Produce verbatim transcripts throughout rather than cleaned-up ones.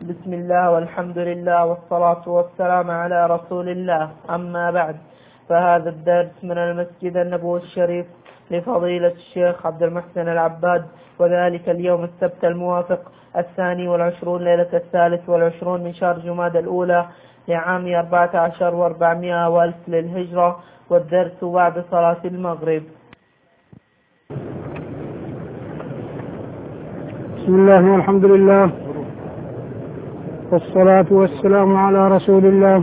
بسم الله والحمد لله والصلاة والسلام على رسول الله. أما بعد، فهذا الدرس من المسجد النبوي الشريف لفضيلة الشيخ عبد المحسن العباد، وذلك اليوم السبت الموافق الثاني والعشرون ليلة الثالث والعشرون من شهر جمادى الأولى لعام أربعة عشر وأربعمائة والف للهجرة، والدرس بعد صلاة المغرب. بسم الله والحمد لله والصلاة والسلام على رسول الله.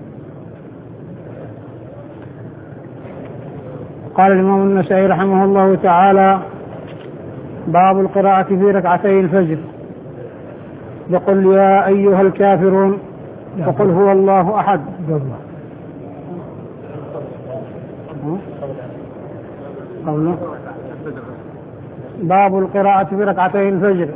قال الإمام النسائي رحمه الله تعالى: باب القراءة في ركعتي الفجر، يقول يا أيها الكافرون وقل هو الله أحد. باب القراءة في ركعتي الفجر.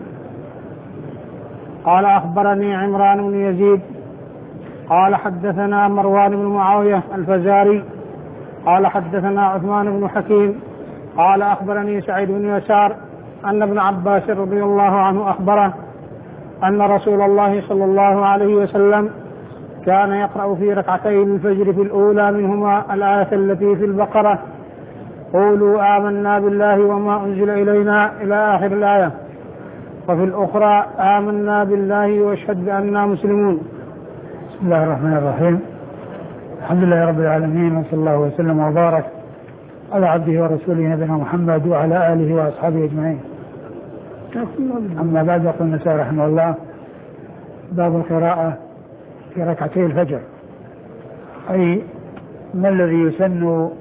قال أخبرني عمران بن يزيد قال حدثنا مروان بن معاوية الفزاري قال حدثنا عثمان بن حكيم قال أخبرني سعيد بن يسار أن ابن عباس رضي الله عنه أخبره أن رسول الله صلى الله عليه وسلم كان يقرأ في ركعتي الفجر في الأولى منهما الآية التي في البقرة: قولوا آمنا بالله وما أنزل إلينا إلى آخر الآية، وفي الأخرى آمنا بالله واشهد بأننا مسلمون. بسم الله الرحمن الرحيم. الحمد لله رب العالمين، وصلى الله وسلم وبارك على عبده ورسوله نبينا محمد وعلى آله وأصحابه أجمعين. أما بعد، يقول النسائي رحمه الله: باب القراءة في ركعتي الفجر، أي ما الذي يسن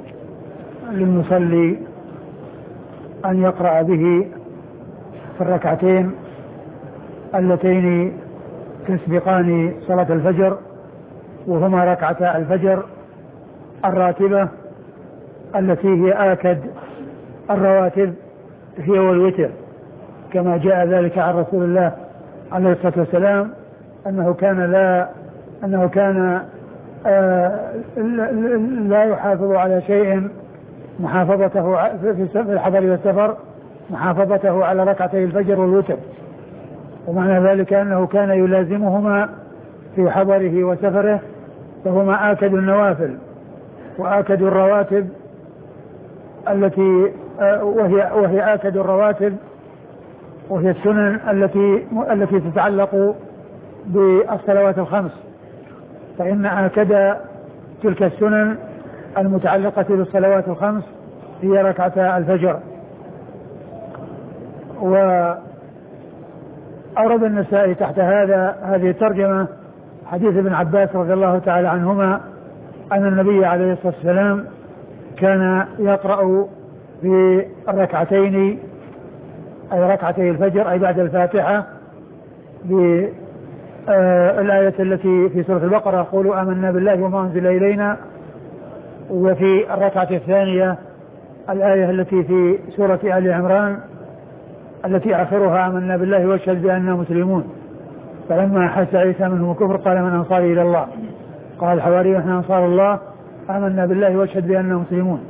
للمصلي أن يقرأ به في الركعتين اللتين تسبقان صلاة الفجر، وهما ركعتا الفجر الراتبة التي هي آكد الرواتب، هي والوتر، كما جاء ذلك عن رسول الله عليه الصلاة والسلام أنه كان لا أنه كان آه لا يحافظ على شيء محافظته في الحضر والسفر، محافظته على ركعتي الفجر والوتر، ومعنى ذلك أنه كان يلازمهما في حضره وسفره، فهما آكد النوافل وآكد الرواتب التي وهي وهي آكد الرواتب وهي السنن التي التي تتعلق بالصلوات الخمس، فإن آكد تلك السنن المتعلقة بالصلوات الخمس هي ركعتا الفجر. وأورد النسائي تحت هذا هذه الترجمة حديث ابن عباس رضي الله تعالى عنهما أن النبي عليه الصلاة والسلام كان يقرأ في الركعتين، أي ركعتي الفجر، أي بعد الفاتحة، بالآية التي في سورة البقرة: قولوا آمنا بالله وما أنزل إلينا، وفي الركعة الثانية الآية التي في سورة آل عمران التي آخرها آمنا بالله واشهد بأننا مسلمون. فلما حس عيسى منهم الكفر قال من أنصاري إلى الله؟ قال الحواريون نحن أنصار الله آمنا بالله واشهد بأننا مسلمون.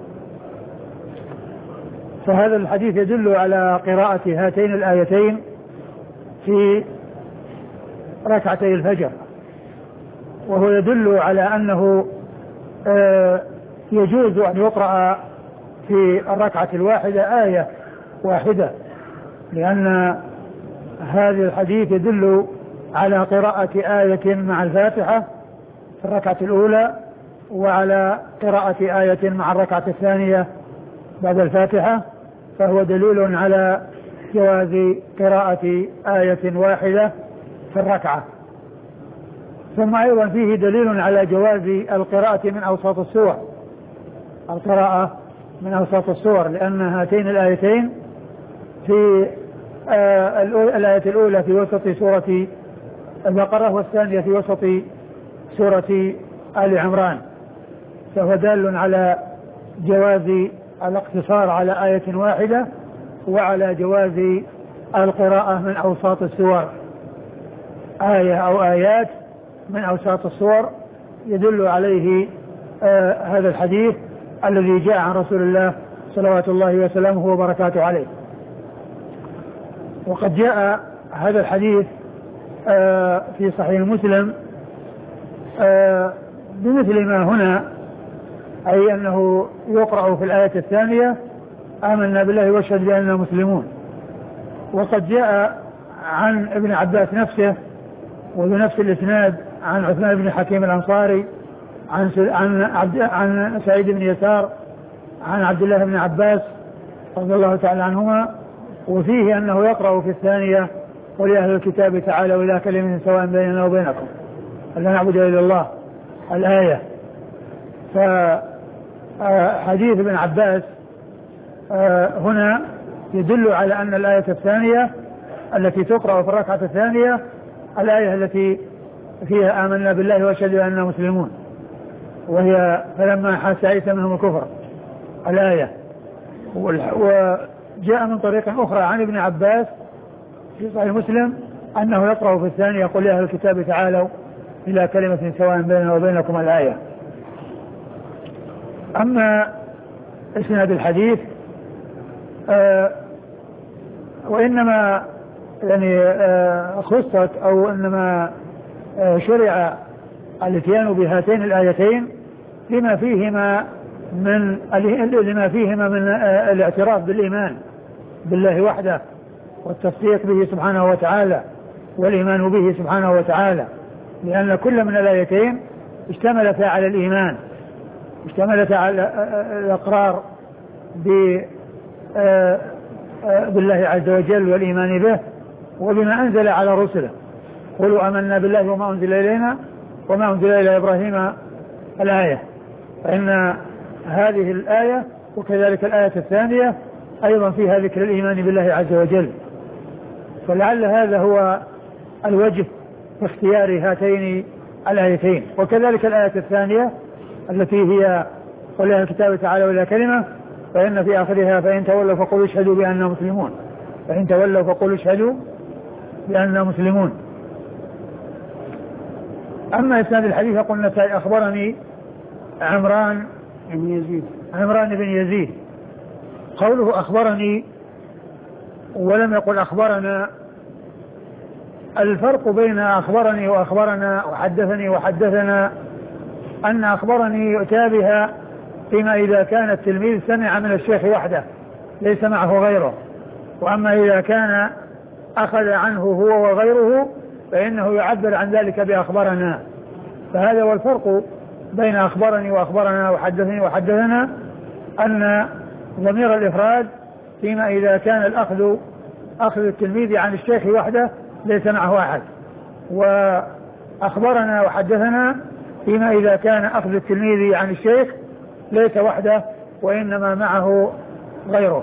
فهذا الحديث يدل على قراءة هاتين الآيتين في ركعتي الفجر، وهو يدل على أنه آه يجوز أن يقرأ في الركعة الواحدة آية واحدة، لأن هذا الحديث يدل على قراءة آية مع الفاتحة في الركعة الأولى، وعلى قراءة آية مع الركعة الثانية بعد الفاتحة، فهو دليل على جواز قراءة آية واحدة في الركعة. ثم أيضا فيه دليل على جواز القراءة من أوساط السور، القراءة من أوساط السور، لأن هاتين الآيتين في آه الآية الأولى في وسط سورة البقرة، والثانية في وسط سورة آل عمران، فهو دال على جواز الاقتصار على آية واحدة، وعلى جواز القراءة من أوساط السور، آية أو آيات من أوساط السور، يدل عليه آه هذا الحديث الذي جاء عن رسول الله صلوات الله وسلامه وبركاته عليه. وقد جاء هذا الحديث آه في صحيح مسلم آه بمثل ما هنا، أي أنه يقرأ في الآية الثانية آمنا بالله واشهد بأننا مسلمون. وقد جاء عن ابن عباس نفسه وبنفس الإسناد عن عثمان بن حكيم الأنصاري عن عن عبد عن سعيد بن يسار عن عبد الله بن عباس رضي الله تعالى عنهما، وفيه أنه يقرأ في الثانية قل يا أهل الكتاب تعالوا إلى كلمة سواء بيننا وبينكم ألا نعبد إلا الله الآية. فحديث ابن عباس هنا يدل على أن الآية الثانية التي تقرأ في الركعة الثانية الآية التي فيها آمنا بالله واشهد بأننا مسلمون، وهي فلما حس عيسى منهم الكفر الآية. وجاء من طريق أخرى عن ابن عباس في صحيح مسلم أنه يقرأ في الثانية يقول يا أهل الكتاب تعالوا إلى كلمة سواء بيننا وبينكم الآية. أما إسناد الحديث آه وإنما يعني آه خصت أو إنما آه شرع الاتيان بهاتين الآيتين لما فيهما من لما فيهما من آه الاعتراف بالإيمان بالله وحده والتصديق به سبحانه وتعالى والإيمان به سبحانه وتعالى، لأن كل من الآيتين اشتملتا على الإيمان، اشتملتا على الإقرار بالله عز وجل والإيمان به وبما أنزل على رسله. قولوا آمنا بالله وما أنزل إلينا وما أنزل إلى إبراهيم الآية. فإن هذه الآية وكذلك الآية الثانية أيضا فيها ذكر الإيمان بالله عز وجل، فلعل هذا هو الوجه في اختيار هاتين الآيتين. وكذلك الآية الثانية التي هي قل يا الكتاب تعالوا إلى كلمة فإن في آخرها فإن تولوا فقولوا اشهدوا بأننا مسلمون، فإن تولوا فقولوا اشهدوا بأننا مسلمون. أما إسناد الحديث قلنا أخبرني عمران بن يزيد عمران بن يزيد قوله أخبرني ولم يقل أخبرنا، الفرق بين أخبرني وأخبرنا وحدثني وحدثنا أن أخبرني يؤتى بها فيما إذا كان التلميذ سمع من الشيخ وحده ليس معه غيره، وأما إذا كان أخذ عنه هو وغيره فإنه يعبر عن ذلك بأخبرنا. فهذا هو الفرق بين أخبرني وأخبرنا وحدثني وحدثنا، أن ضمير الإفراد فيما إذا كان الأخذ أخذ التلميذ عن الشيخ وحده ليس معه أحد، وأخبرنا وحدثنا فيما إذا كان أخذ التلميذ عن الشيخ ليس وحده وإنما معه غيره.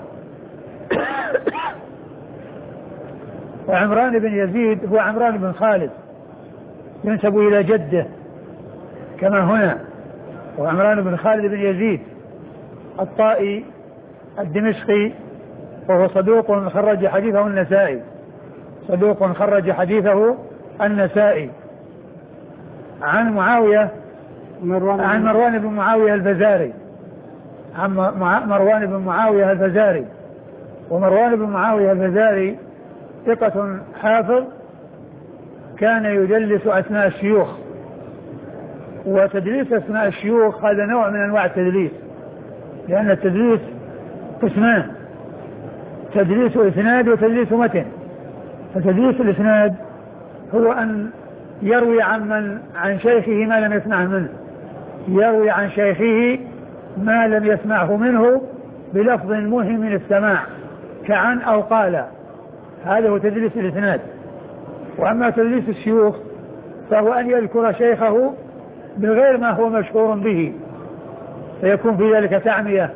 وعمران بن يزيد هو عمران بن خالد ينسب إلى جده كما هنا، وعمران بن خالد بن يزيد الطائي الدمشقي، وهو صدوق خرج حديثه النسائي صدوق خرج حديثه النسائي عن معاوية مروان عن مروان بن معاوية الفزاري عن مروان بن معاوية الفزاري ومروان بن معاوية الفزاري ثقة حافظ كان يدلس أثناء الشيوخ، وتدليس أثناء الشيوخ هذا نوع من أنواع التدليس، لأن التدليس قسمان، تدليس إسناد وتدليس متن. فتدليس الإسناد هو أن يروي عن من عن شيخه ما لم يسمعه منه، يروي عن شيخه ما لم يسمعه منه بلفظ مهم من السماع كعن أو قال، هذا هو تدليس الإسناد. وأما تدليس الشيوخ فهو أن يذكر شيخه بغير ما هو مشهور به، فيكون في ذلك تعمية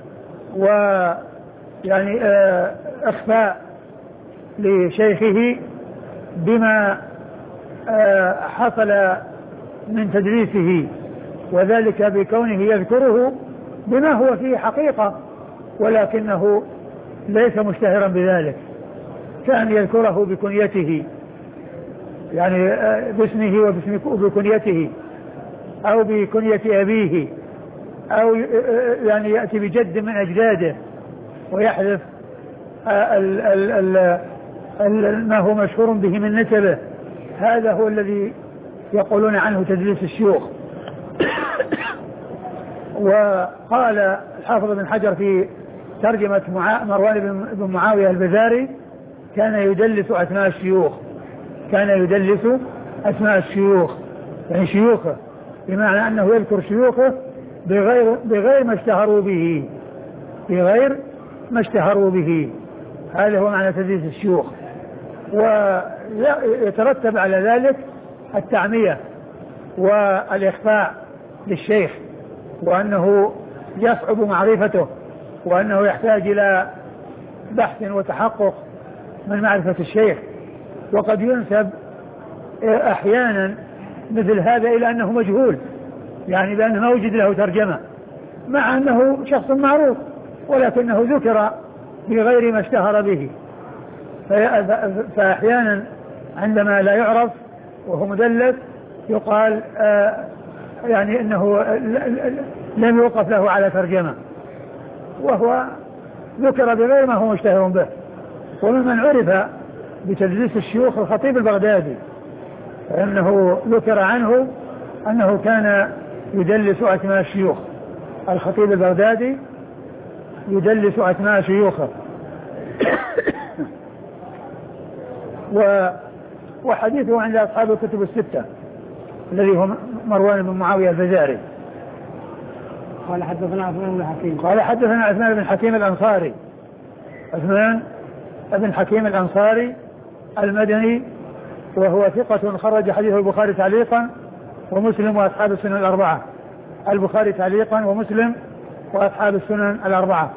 ويعني اه إخفاء لشيخه بما اه حصل من تدليسه، وذلك بكونه يذكره بما هو فيه حقيقة ولكنه ليس مشتهرا بذلك، كان يذكره بكنيته يعني باسمه وبكنيته أو بكنية أبيه أو يعني يأتي بجد من أجداده ويحذف ال ال ال ال ما هو مشهور به من نسبه هذا هو الذي يقولون عنه تدليس الشيوخ. وقال الحافظ بن حجر في ترجمة مروان بن معاوية البزاري كان يدلس أسماء الشيوخ، كان يدلس أسماء الشيوخ يعني شيوخه، بمعنى أنه يذكر شيوخه بغير, بغير ما اشتهروا به، بغير ما اشتهروا به. هذا هو معنى تدليس الشيوخ. ويترتب على ذلك التعمية والإخفاء للشيخ، وأنه يصعب معرفته، وأنه يحتاج إلى بحث وتحقق من معرفة الشيخ. وقد ينسب أحيانا مثل هذا إلى أنه مجهول، يعني بأنه ما وجد له ترجمة، مع أنه شخص معروف ولكنه ذكر بغير ما اشتهر به. فأحيانا عندما لا يعرف وهو مدلس يقال آه يعني أنه لم يوقف له على ترجمة، وهو ذكر بغير ما هو مشتهر به. وممن عرف بتدليس الشيوخ الخطيب البغدادي، فإنه ذكر عنه أنه كان يدلس أسماء الشيوخ. الخطيب البغدادي يدلس أسماء شيوخه. وحديثه عند أصحاب الكتب الستة الذي هو مروان بن معاوية البزاري. قال حدثنا عثمان بن حكيم قال حدثنا عثمان بن حكيم الأنصاري، عثمان بن حكيم الأنصاري المدني، وهو ثقة خرج حديثه البخاري تعليقا ومسلم وأصحاب السنن الأربعة. البخاري تعليقا ومسلم وأصحاب السنن الأربعة.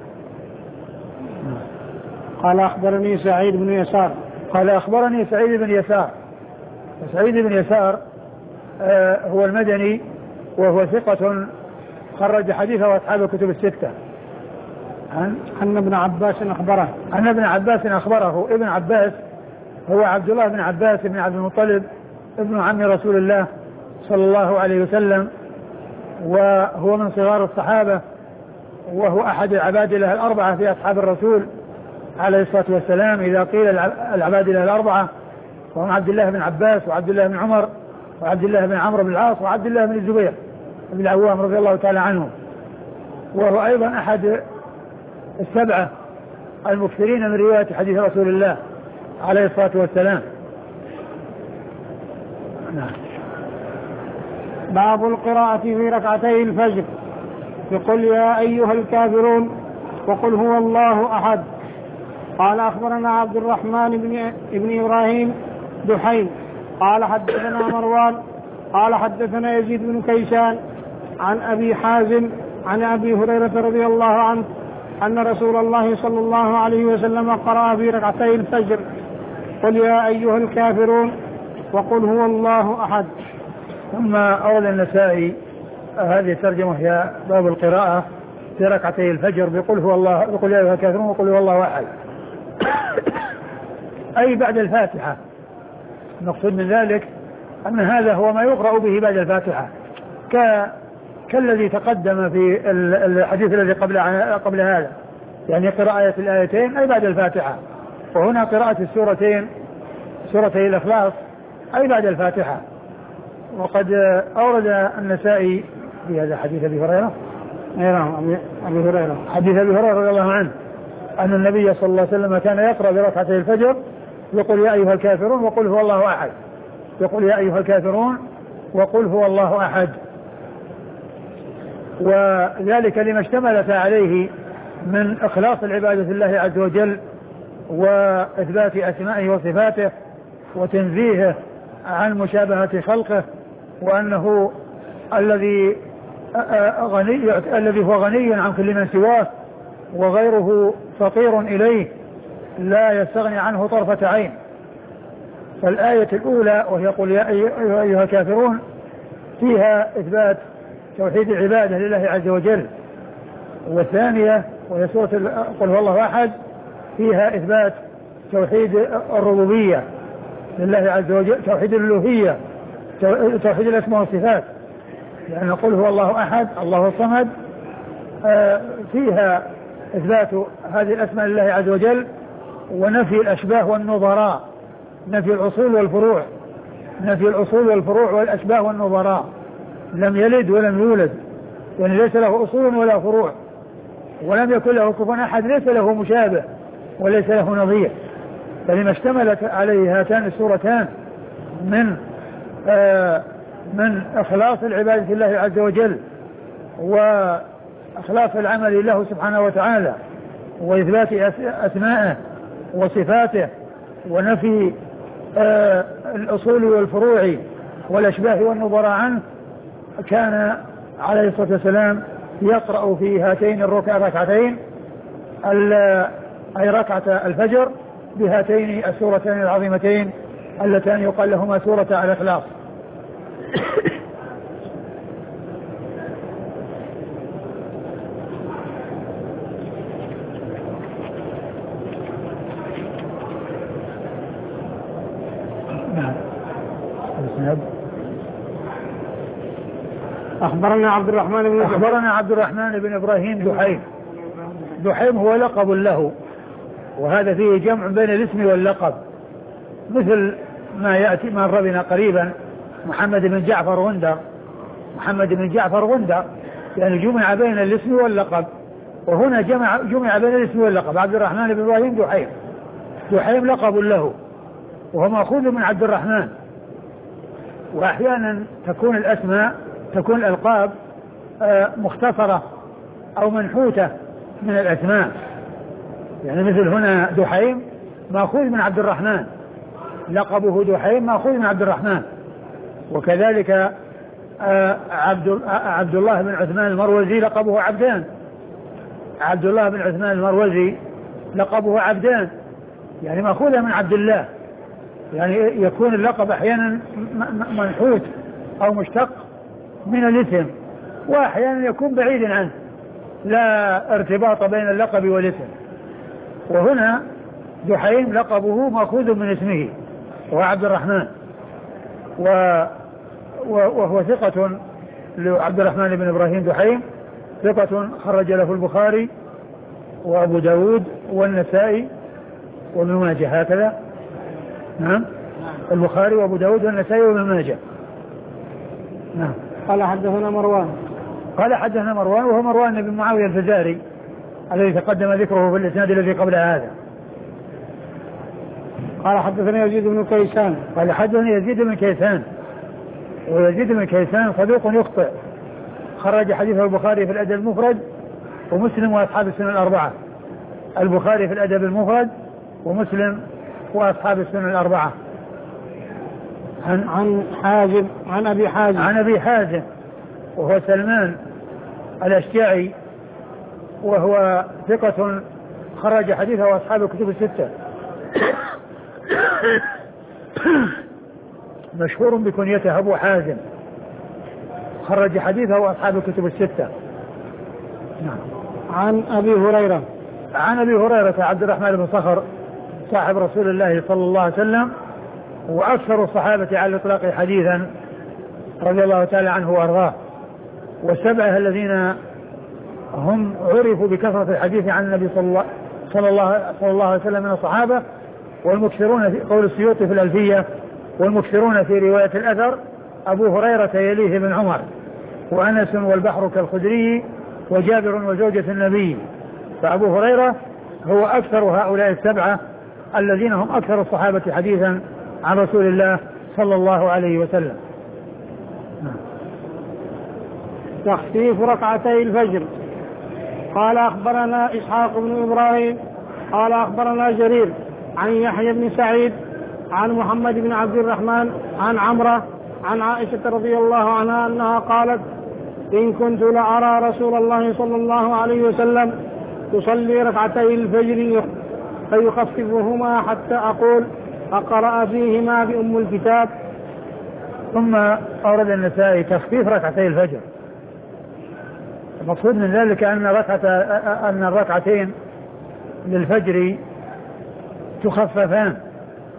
قال أخبرني سعيد بن يسار قال أخبرني سعيد بن يسار سعيد بن يسار آه هو المدني، وهو ثقة خرج حديثه أصحاب الكتب الستة. عن أن ابن عباس أخبره أن ابن عباس أخبره. ابن عباس هو عبد الله بن عباس بن عبد المطلب ابن عم رسول الله صلى الله عليه وسلم، وهو من صغار الصحابة، وهو أحد العبادلة الأربعة في أصحاب الرسول عليه الصلاة والسلام. إذا قيل العبادلة الأربعة وهم عبد الله بن عباس وعبد الله بن عمر وعبد الله بن عمرو بن العاص وعبد الله بن الزبير بن العوام رضي الله تعالى عنه. وهو أيضا أحد السبعة المكثرين من رواية حديث رسول الله عليه الصلاة والسلام. نعم. باب القراءة في ركعتي الفجر بقل يا أيها الكافرون وقل هو الله أحد. قال أخبرنا عبد الرحمن بن, بن إبراهيم دحين قال حدثنا مروان قال حدثنا يزيد بن كيسان عن أبي حازم عن أبي هريرة رضي الله عنه أن رسول الله صلى الله عليه وسلم قرأ في ركعتي الفجر قل يا أيها الكافرون وقل هو الله أحد. ثم أورد النسائي هذه الترجمة هي باب القراءة في ركعتي الفجر بقل هو الله بقل يا أيها الكافرون وقل هو الله أحد، أي بعد الفاتحة. المقصود من ذلك أن هذا هو ما يقرأ به بعد الفاتحة، ك... كالذي تقدم في الحديث الذي قبل قبل هذا، يعني قراءة الآيتين أي بعد الفاتحة، وهنا قراءة السورتين سورتي الإخلاص أي بعد الفاتحة. وقد أورد النسائي في هذا حديث أبي هريرة أبي هريرة حديث أبي هريرة رضي الله عنه أن النبي صلى الله عليه وسلم كان يقرأ بركعتي الفجر يقول يا أيها الكافرون وقل هو الله أحد، يقول يا أيها الكافرون وقل هو الله أحد. وذلك لما اشتملت عليه من إخلاص العبادة لله عز وجل وإثبات أسمائه وصفاته وتنزيهه عن مشابهة خلقه، وأنه الذي غني الذي هو غني عن كل من سواه وغيره فقير إليه لا يستغني عنه طرفة عين. فالآية الأولى وهي قل يا أيها الكافرون فيها إثبات توحيد العبادة لله عز وجل، والثانية وهي سورة قل هو الله أحد فيها إثبات توحيد الربوبية لله عز وجل، توحيد الألوهية، توحيد الأسماء والصفات، لأن قل هو الله أحد الله الصمد فيها إثبات هذه الأسماء لله عز وجل ونفي الأشباه والنظراء، نفي الأصول والفروع نفي الأصول والفروع والأشباه والنظراء، لم يلد ولم يولد، يعني ليس له أصول ولا فروع، ولم يكن له كفوا أحد، ليس له مشابه وليس له نظير. فلما اشتملت عليه هاتان السورتان من آه من إخلاص العبادة لله عز وجل وإخلاص العمل له سبحانه وتعالى وإثبات أسمائه وصفاته ونفي آه الأصول والفروع والأشباه والنظراء عنه، كان عليه الصلاة والسلام يقرأ في هاتين الركعتين أي ركعة الفجر بهاتين السورتين العظيمتين اللتان يقال لهما سورة الإخلاص. أخبرنا عبد الرحمن بن أخبرنا عبد الرحمن بن إبراهيم دحيم. دحيم هو لقب له، وهذا فيه جمع بين الاسم واللقب، مثل ما يأتي ما ربنا قريبا محمد بن جعفر غندر. محمد بن جعفر غندر يعني جمع بين الاسم واللقب، وهنا جمع جمع بين الاسم واللقب. عبد الرحمن بن إبراهيم دحيم. دحيم لقب له وهو مأخوذ من عبد الرحمن. وأحيانا تكون الأسماء تكون الألقاب مختصرة أو منحوتة من الأسماء، يعني مثل هنا دحيم مأخوذ من عبد الرحمن، لقبه دحيم مأخوذ من عبد الرحمن. وكذلك عبد عبد الله بن عثمان المروزي لقبه عبدان. عبد الله بن عثمان المروزي لقبه عبدان، يعني مأخوذ من عبد الله، يعني يكون اللقب أحيانا منحوت أو مشتق من الاسم، وأحيانا يكون بعيدا عنه، لا ارتباط بين اللقب والاسم. وهنا دحيم لقبه مأخوذ من اسمه وهو عبد الرحمن، و وهو ثقة لعبد الرحمن بن إبراهيم دحيم، ثقة خرج له البخاري وأبو داود والنسائي وابن ماجه، هكذا. نعم، البخاري وأبو داود والنسائي وابن ماجه. نعم. قال حدثنا مروان قال حدثنا مروان وهو مروان بن معاوية الفزاري الذي تقدم ذكره في الإسناد الذي قبل هذا. قال حدثنا يزيد بن كيسان قال حدثنا يزيد بن كيسان، ويزيد بن كيسان صدوق يخطئ، خرج حديثه البخاري في الأدب المفرد ومسلم وأصحاب السنن الأربعة. البخاري في الأدب المفرد ومسلم وأصحاب السنن الأربعة. عن عن حازم عن أبي حازم عن أبي حازم وهو سلمان الأشجعي، وهو ثقة خرج حديثه أصحاب الكتب الستة، مشهور بكنيته أبو حازم، خرج حديثه أصحاب الكتب الستة. نعم. عن أبي هريرة عن أبي هريرة عبد الرحمن بن صخر صاحب رسول الله صلى الله عليه وسلم، وأكثر الصحابة على الإطلاق حديثا رضي الله تعالى عنه وأرضاه، والسبعة الذين هم عرفوا بكثرة الحديث عن النبي صلى الله, صلى الله, صلى الله عليه وسلم من الصحابة، والمكثرون في قول السيوطي في الألفية، والمكثرون في رواية الأثر أبو هريرة يليه بن عمر، وأنس والبحر كالخدري، وجابر وزوجة النبي. فأبو هريرة هو أكثر هؤلاء السبعة الذين هم أكثر الصحابة حديثا عن رسول الله صلى الله عليه وسلم. تخفيف ركعتي الفجر. قال أخبرنا إسحاق بن إبراهيم قال أخبرنا جرير عن يحيى بن سعيد عن محمد بن عبد الرحمن عن عمرة عن عائشة رضي الله عنها أنها قالت: إن كنت لأرى رسول الله صلى الله عليه وسلم يصلي ركعتي الفجر فيخففهما حتى أقول أقرأ فيهما بأم الكتاب. ثم أورد النسائي تخفيف ركعتي الفجر. المقصود من ذلك أن ركعة أن الركعتين للفجر تخففان،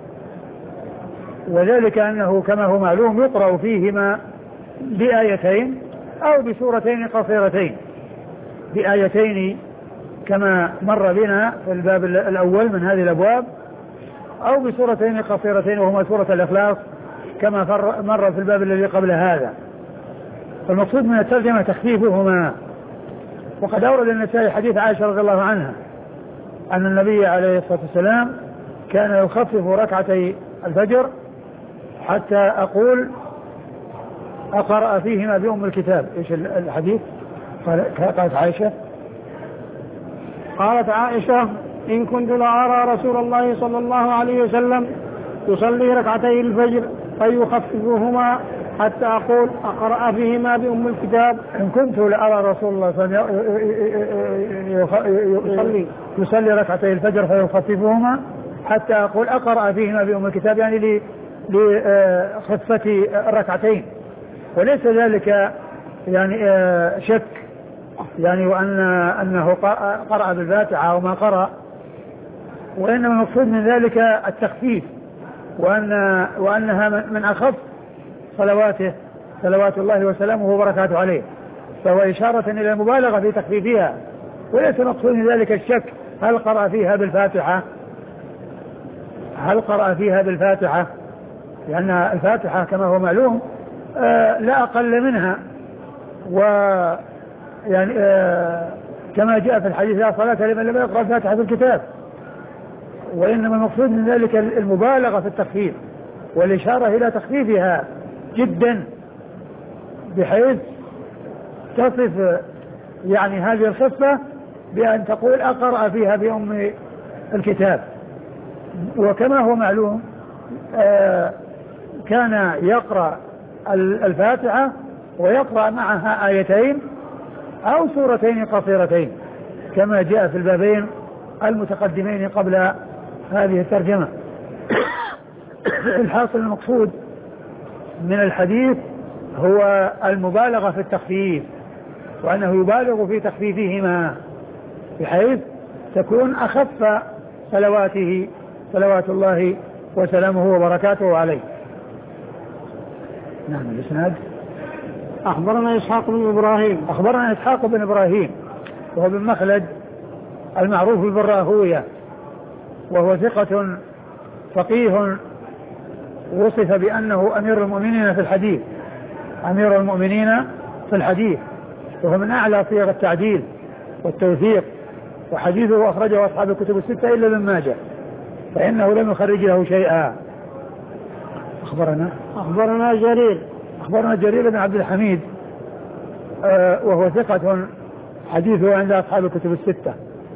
وذلك أنه كما هو معلوم يقرأ فيهما بآيتين أو بسورتين قصيرتين، بآيتين كما مر بنا في الباب الأول من هذه الأبواب، أو بسورتين قصيرتين وهما سورة الإخلاص كما مر في الباب الذي قبل هذا. المقصود من الترجمة تخفيفهما. وقد أورد النسائي حديث عائشة رضي الله عنها أن النبي عليه الصلاة والسلام كان يخفف ركعتي الفجر حتى أقول أقرأ فيهما بأم الكتاب. إيش الحديث؟ قالت عائشة قالت عائشة إن كنت لأرى رسول الله صلى الله عليه وسلم يصلي ركعتي الفجر فيخففهما حتى أقول أقرأ فيهما بأم الكتاب. إن كنت لأرى رسول الله صلى الله عليه وسلم يصلي ركعتي الفجر فيخففهما حتى أقول أقرأ فيهما بأم الكتاب، يعني لخفة الركعتين، وليس ذلك يعني شك يعني وأن أنه قرأ بالفاتحة أو ما قرأ، وإنما المقصود من ذلك التخفيف، وأن وأنها من أخف صلواته صلوات الله وسلامه وبركاته عليه، فهو إشارة إلى المبالغة في تخفيفها، وليس مقصود من ذلك الشك هل قرأ فيها بالفاتحة هل قرأ فيها بالفاتحة لأن الفاتحة كما هو معلوم آه لا أقل منها، و يعني آه كما جاء في الحديث لا صلاة لمن لم يقرأ الفاتحة في الكتاب، وإنما المقصود من ذلك المبالغة في التخفيف والإشارة إلى تخفيفها جدا بحيث تصف يعني هذه الخفة بأن تقول أقرأ فيها بأم الكتاب. وكما هو معلوم آه كان يقرأ الفاتحة ويقرأ معها آيتين أو سورتين قصيرتين كما جاء في البابين المتقدمين قبل هذه الترجمة. الحاصل المقصود من الحديث هو المبالغة في التخفيف، وأنه يبالغ في تخفيفهما بحيث تكون أخف صلواته صلوات الله وسلامه وبركاته عليه. نعم. الإسناد أخبرنا إسحاق بن إبراهيم أخبرنا إسحاق بن إبراهيم وهو بن مخلد المعروف بالراهوية، وهو ثقة فقيه وصف بأنه أمير المؤمنين في الحديث أمير المؤمنين في الحديث وهو من أعلى صيغ التعديل والتوثيق، وحديثه أخرجه أصحاب الكتب الستة إلا ابن ماجه، فإنه لم يخرج له شيئا. أخبرنا أخبرنا جرير أخبرنا جرير بن عبد الحميد آه وهو ثقة حديثه عند أصحاب الكتب الستة.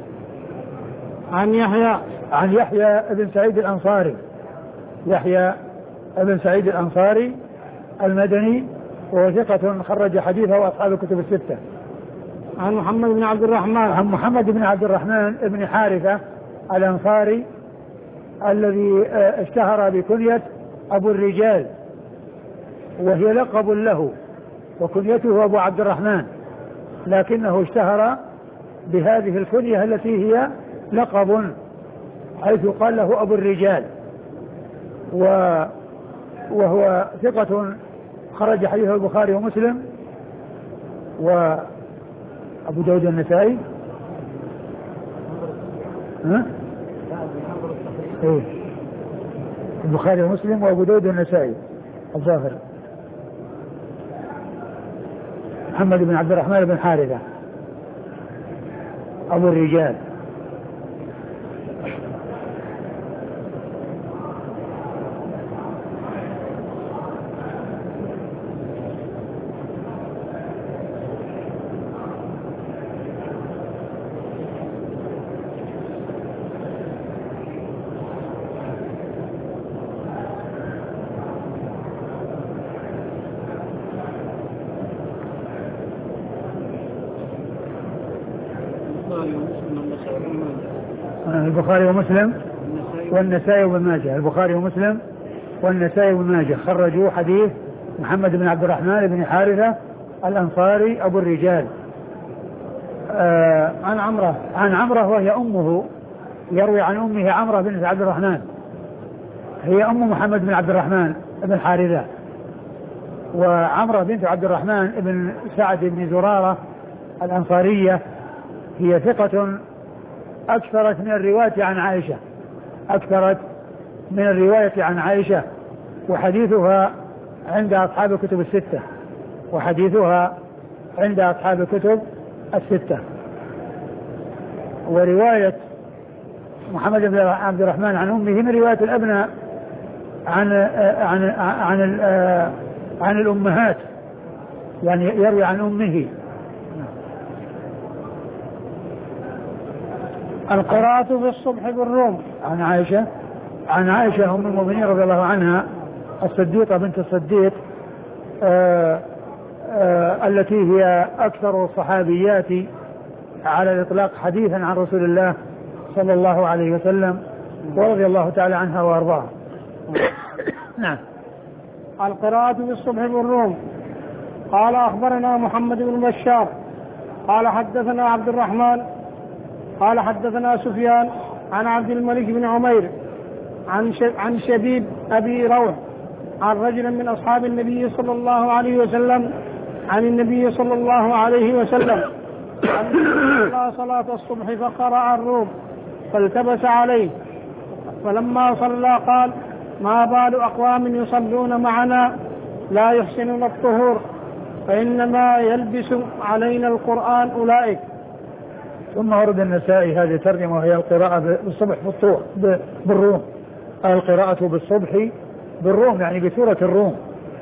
عن يحيى عن يحيى بن سعيد الأنصاري يحيى بن سعيد الأنصاري المدني وهو ثقة خرج حديثه أصحاب الكتب الستة. عن محمد بن عبد الرحمن عن محمد بن عبد الرحمن بن حارثة الأنصاري الذي اشتهر بكنية أبو الرجال، وهي لقب له، وكنيته أبو عبد الرحمن، لكنه اشتهر بهذه الكنية التي هي لقب، حيث قال له أبو الرجال، وهو ثقة خرج حديثه البخاري ومسلم وأبو داود النسائي. ها؟ إيه؟ البخاري ومسلم وأبو داود النسائي الظاهر. محمد بن عبد الرحمن بن حارثة أبو الرجال. البخاري ومسلم والنسائي وابن ماجه. البخاري ومسلم والنسائي وابن ماجه خرجوا حديث محمد بن عبد الرحمن بن حارثة الأنصاري أبو الرجال. آه عن عمرة عن عمرة وهي أمه، يروي عن أمه عمرة بنت عبد الرحمن، هي أم محمد بن عبد الرحمن بن حارثة. وعمرة بنت عبد الرحمن بن سعد بن زرارة الأنصارية هي ثقة أكثرت من الرواية عن عائشة أكثرت من الرواية عن عائشة وحديثها عند أصحاب الكتب الستة وحديثها عند أصحاب الكتب الستة. ورواية محمد بن عبد الرحمن عن أمه من رواية الأبناء عن عن عن, عن, عن الأمهات، يعني يروي عن أمه. القراءة في الصبح بالروم. عن عائشة عن عائشة أم المؤمنين رضي الله عنها الصديقة بنت الصديق آآ آآ التي هي أكثر الصحابيات على الإطلاق حديثا عن رسول الله صلى الله عليه وسلم، ورضي الله تعالى عنها وأرضاها. نعم. القراءة في الصبح بالروم. قال أخبرنا محمد بن بشار قال حدثنا عبد الرحمن قال حدثنا سفيان عن عبد الملك بن عمير عن عن شبيب أبي روح عن رجل من أصحاب النبي صلى الله عليه وسلم عن النبي صلى الله عليه وسلم أن صلى صلاة الصبح فقرأ الروم فالتبس عليه، فلما صلى قال: ما بال أقوام يصلون معنا لا يحسنون الطهور فإنما يلبس علينا القرآن أولئك. ثم ورد النسائي هذه الترجمة وهي القراءة بالصبح بالطور بالروم، القراءة بالصبح بالروم يعني بسورة الروم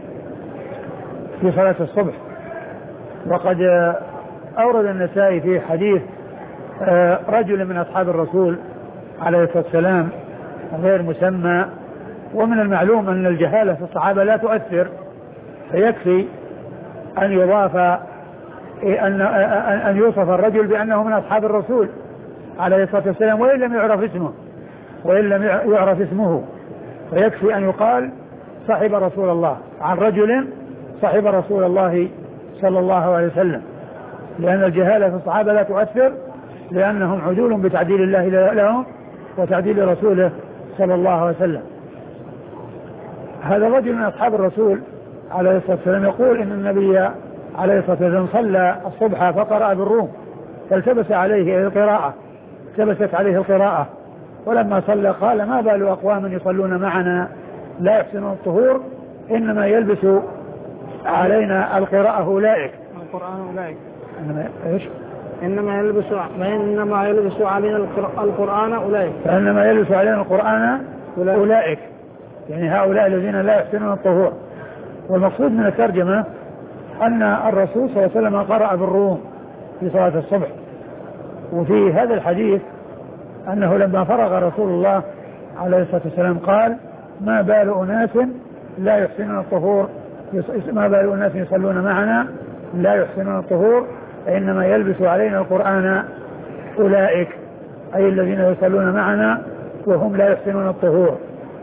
في صلاة الصبح. وقد أورد النسائي في حديث رجل من أصحاب الرسول عليه الصلاة والسلام غير مسمى، ومن المعلوم أن الجهالة في الصحابة لا تؤثر، فيكفي أن يضاف أن أن يوصف الرجل بأنه من أصحاب الرسول عليه الصلاة والسلام وإن لم يعرف اسمه وإن لم يعرف اسمه، فيكفي أن يقال صاحب رسول الله عن رجل صاحب رسول الله صلى الله عليه وسلم، لأن الجهالة في الصحابة لا تؤثر، لأنهم عدول بتعديل الله لهم وتعديل رسوله صلى الله عليه وسلم. هذا الرجل من أصحاب الرسول عليه الصلاة والسلام يقول إن النبي عليه الصلاة والسلام صلى الصبح فقرأ بالروم فالتبس عليه القراءة التبست عليه القراءة، ولما صلى قال: ما بال أقوام يصلون معنا لا يحسنون الطهور إنما يلبس علينا القراءة أولئك. القرآن أولئك إنما إيش؟ إنما يلبس إنما يلبس علينا القرآن أولئك فإنما يلبس علينا القرآن أولئك، يعني هؤلاء الذين لا يحسنون الطهور. والمقصود من الترجمة أن الرسول صلى الله عليه وسلم قرأ بالروم في صلاة الصبح. وفي هذا الحديث أنه لما فرغ رسول الله عليه الصلاة والسلام قال: ما بال أناس لا يحسنون الطهور ما بال أناس يصلون معنا لا يحسنون الطهور إنما يلبس علينا القرآن أولئك، أي الذين يصلون معنا وهم لا يحسنون الطهور.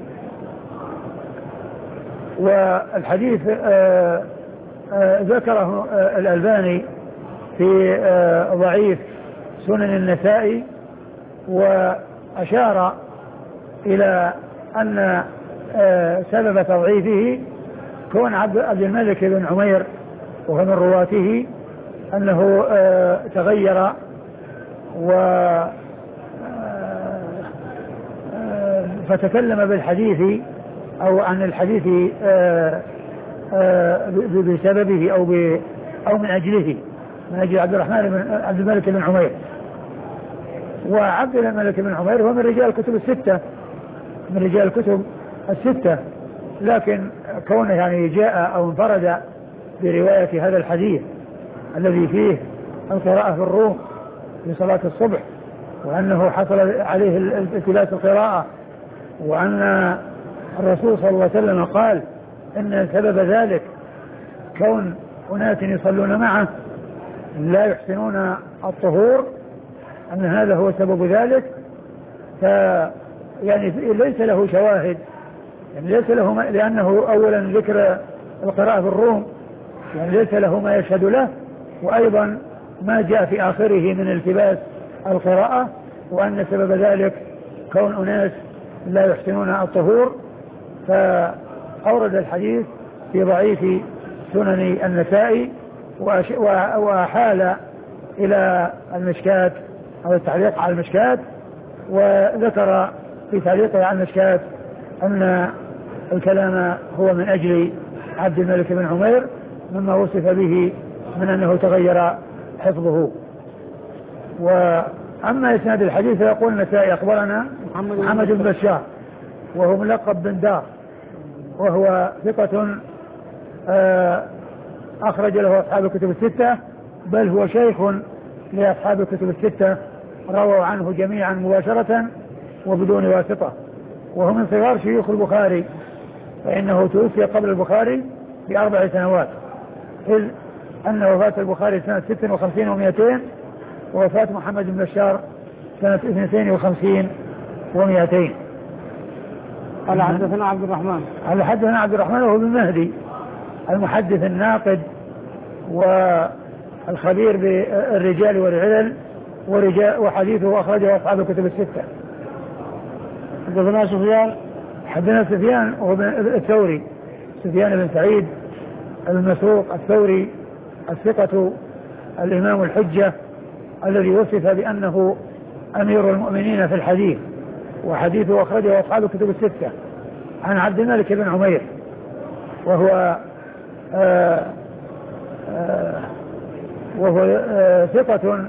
والحديث آآ آآ ذكره آآ الألباني في ضعيف سنن النسائي، وأشار إلى أن سبب تضعيفه كون عبد الملك بن عمير وهو من رواته أنه تغير و فتكلم بالحديث أو عن الحديث بسببه أو أو من أجله من أجل عبد الرحمن بن عبد الملك بن عمير. وعبد الملك بن عمير هو من رجال الكتب الستة من رجال الكتب الستة لكن كونه يعني جاء أو انفرد برواية هذا الحديث الذي فيه القراءة في الروم في صلاة الصبح، وأنه حصل عليه التباس القراءة، وأن الرسول صلى الله عليه وسلم قال إن سبب ذلك كون أناس يصلون معه لا يحسنون الطهور، أن هذا هو سبب ذلك. ف يعني ليس له شواهد، يعني ليس له ما لأنه أولا ذكر القراءة في الروم يعني ليس له ما يشهد له، وأيضا ما جاء في آخره من التباس القراءة، وأن سبب ذلك كون أناس لا يحسنون الطهور. فأورد الحديث في ضعيف سنن النسائي وأحال إلى المشكات أو التعليق على المشكات، وذكر في تعليقه على المشكات أن الكلام هو من أجل عبد الملك بن عمير مما وصف به من أنه تغير حفظه. وأما إسناد الحديث يقول النسائي أخبرنا محمد بن بشار وهو ملقب بن دار وهو ثقة أخرج له أصحاب الكتب الستة، بل هو شيخ لأصحاب الكتب الستة، رووا عنه جميعا مباشرة وبدون واسطة، وهو من صغار شيوخ البخاري، فإنه توفي قبل البخاري بأربع سنوات، إذ أن وفاة البخاري سنة ست وخمسين ومئتين، ووفاة محمد بن بشار سنة اثنتين وخمسين ومئتين. قال حدثنا عبد الرحمن قال حدثنا عبد الرحمن وهو بن مهدي المحدث الناقد والخبير بالرجال والعلل ورجال وحديثه أخرجه أصحاب الكتب الستة. حدثنا سفيان حدثنا سفيان وهو الثوري سفيان بن سعيد المسروق الثوري الثقة الإمام الحجة الذي وصف بأنه أمير المؤمنين في الحديث، وحديثه أخرجه أصحاب الكتب الستة عن عبد الملك بن عمير، وهو آآ آآ وهو آآ ثقة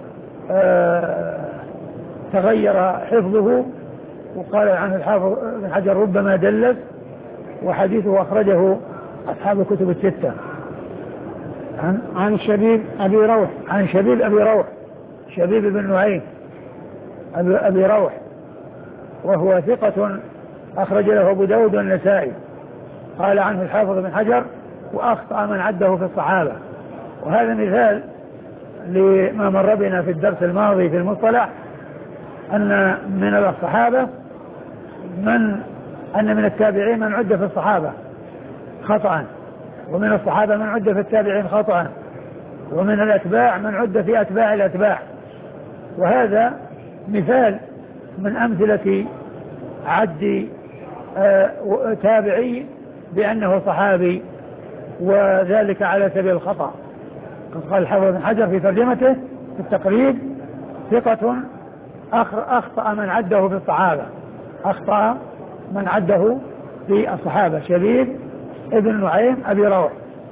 تغير حفظه، وقال عنه الحافظ بن حجر ربما دلس، وحديثه أخرجه أصحاب الكتب الستة. عن, عن شبيب أبي روح عن شبيب أبي روح شبيب بن نعيم أبي, أبي روح، وهو ثقة أخرج له أبو داود والنسائي. قال عنه الحافظ بن حجر وأخطأ من عده في الصحابة، وهذا مثال لما مر بنا في الدرس الماضي في المصطلح، أن من الصحابة من أن من التابعين من عد في الصحابة خطأ، ومن الصحابة من عد في التابعين خطأ، ومن الأتباع من عد في أتباع الأتباع. وهذا مثال من أمثلة عد تابعي بأنه صحابي، وذلك على سبيل الخطأ. قال الحافظ بن حجر في ترجمته في التقريب ثقة أخطأ من عده في الصحابة، أخطأ من عده في الصحابة شبيب ابن نعيم أبي روح.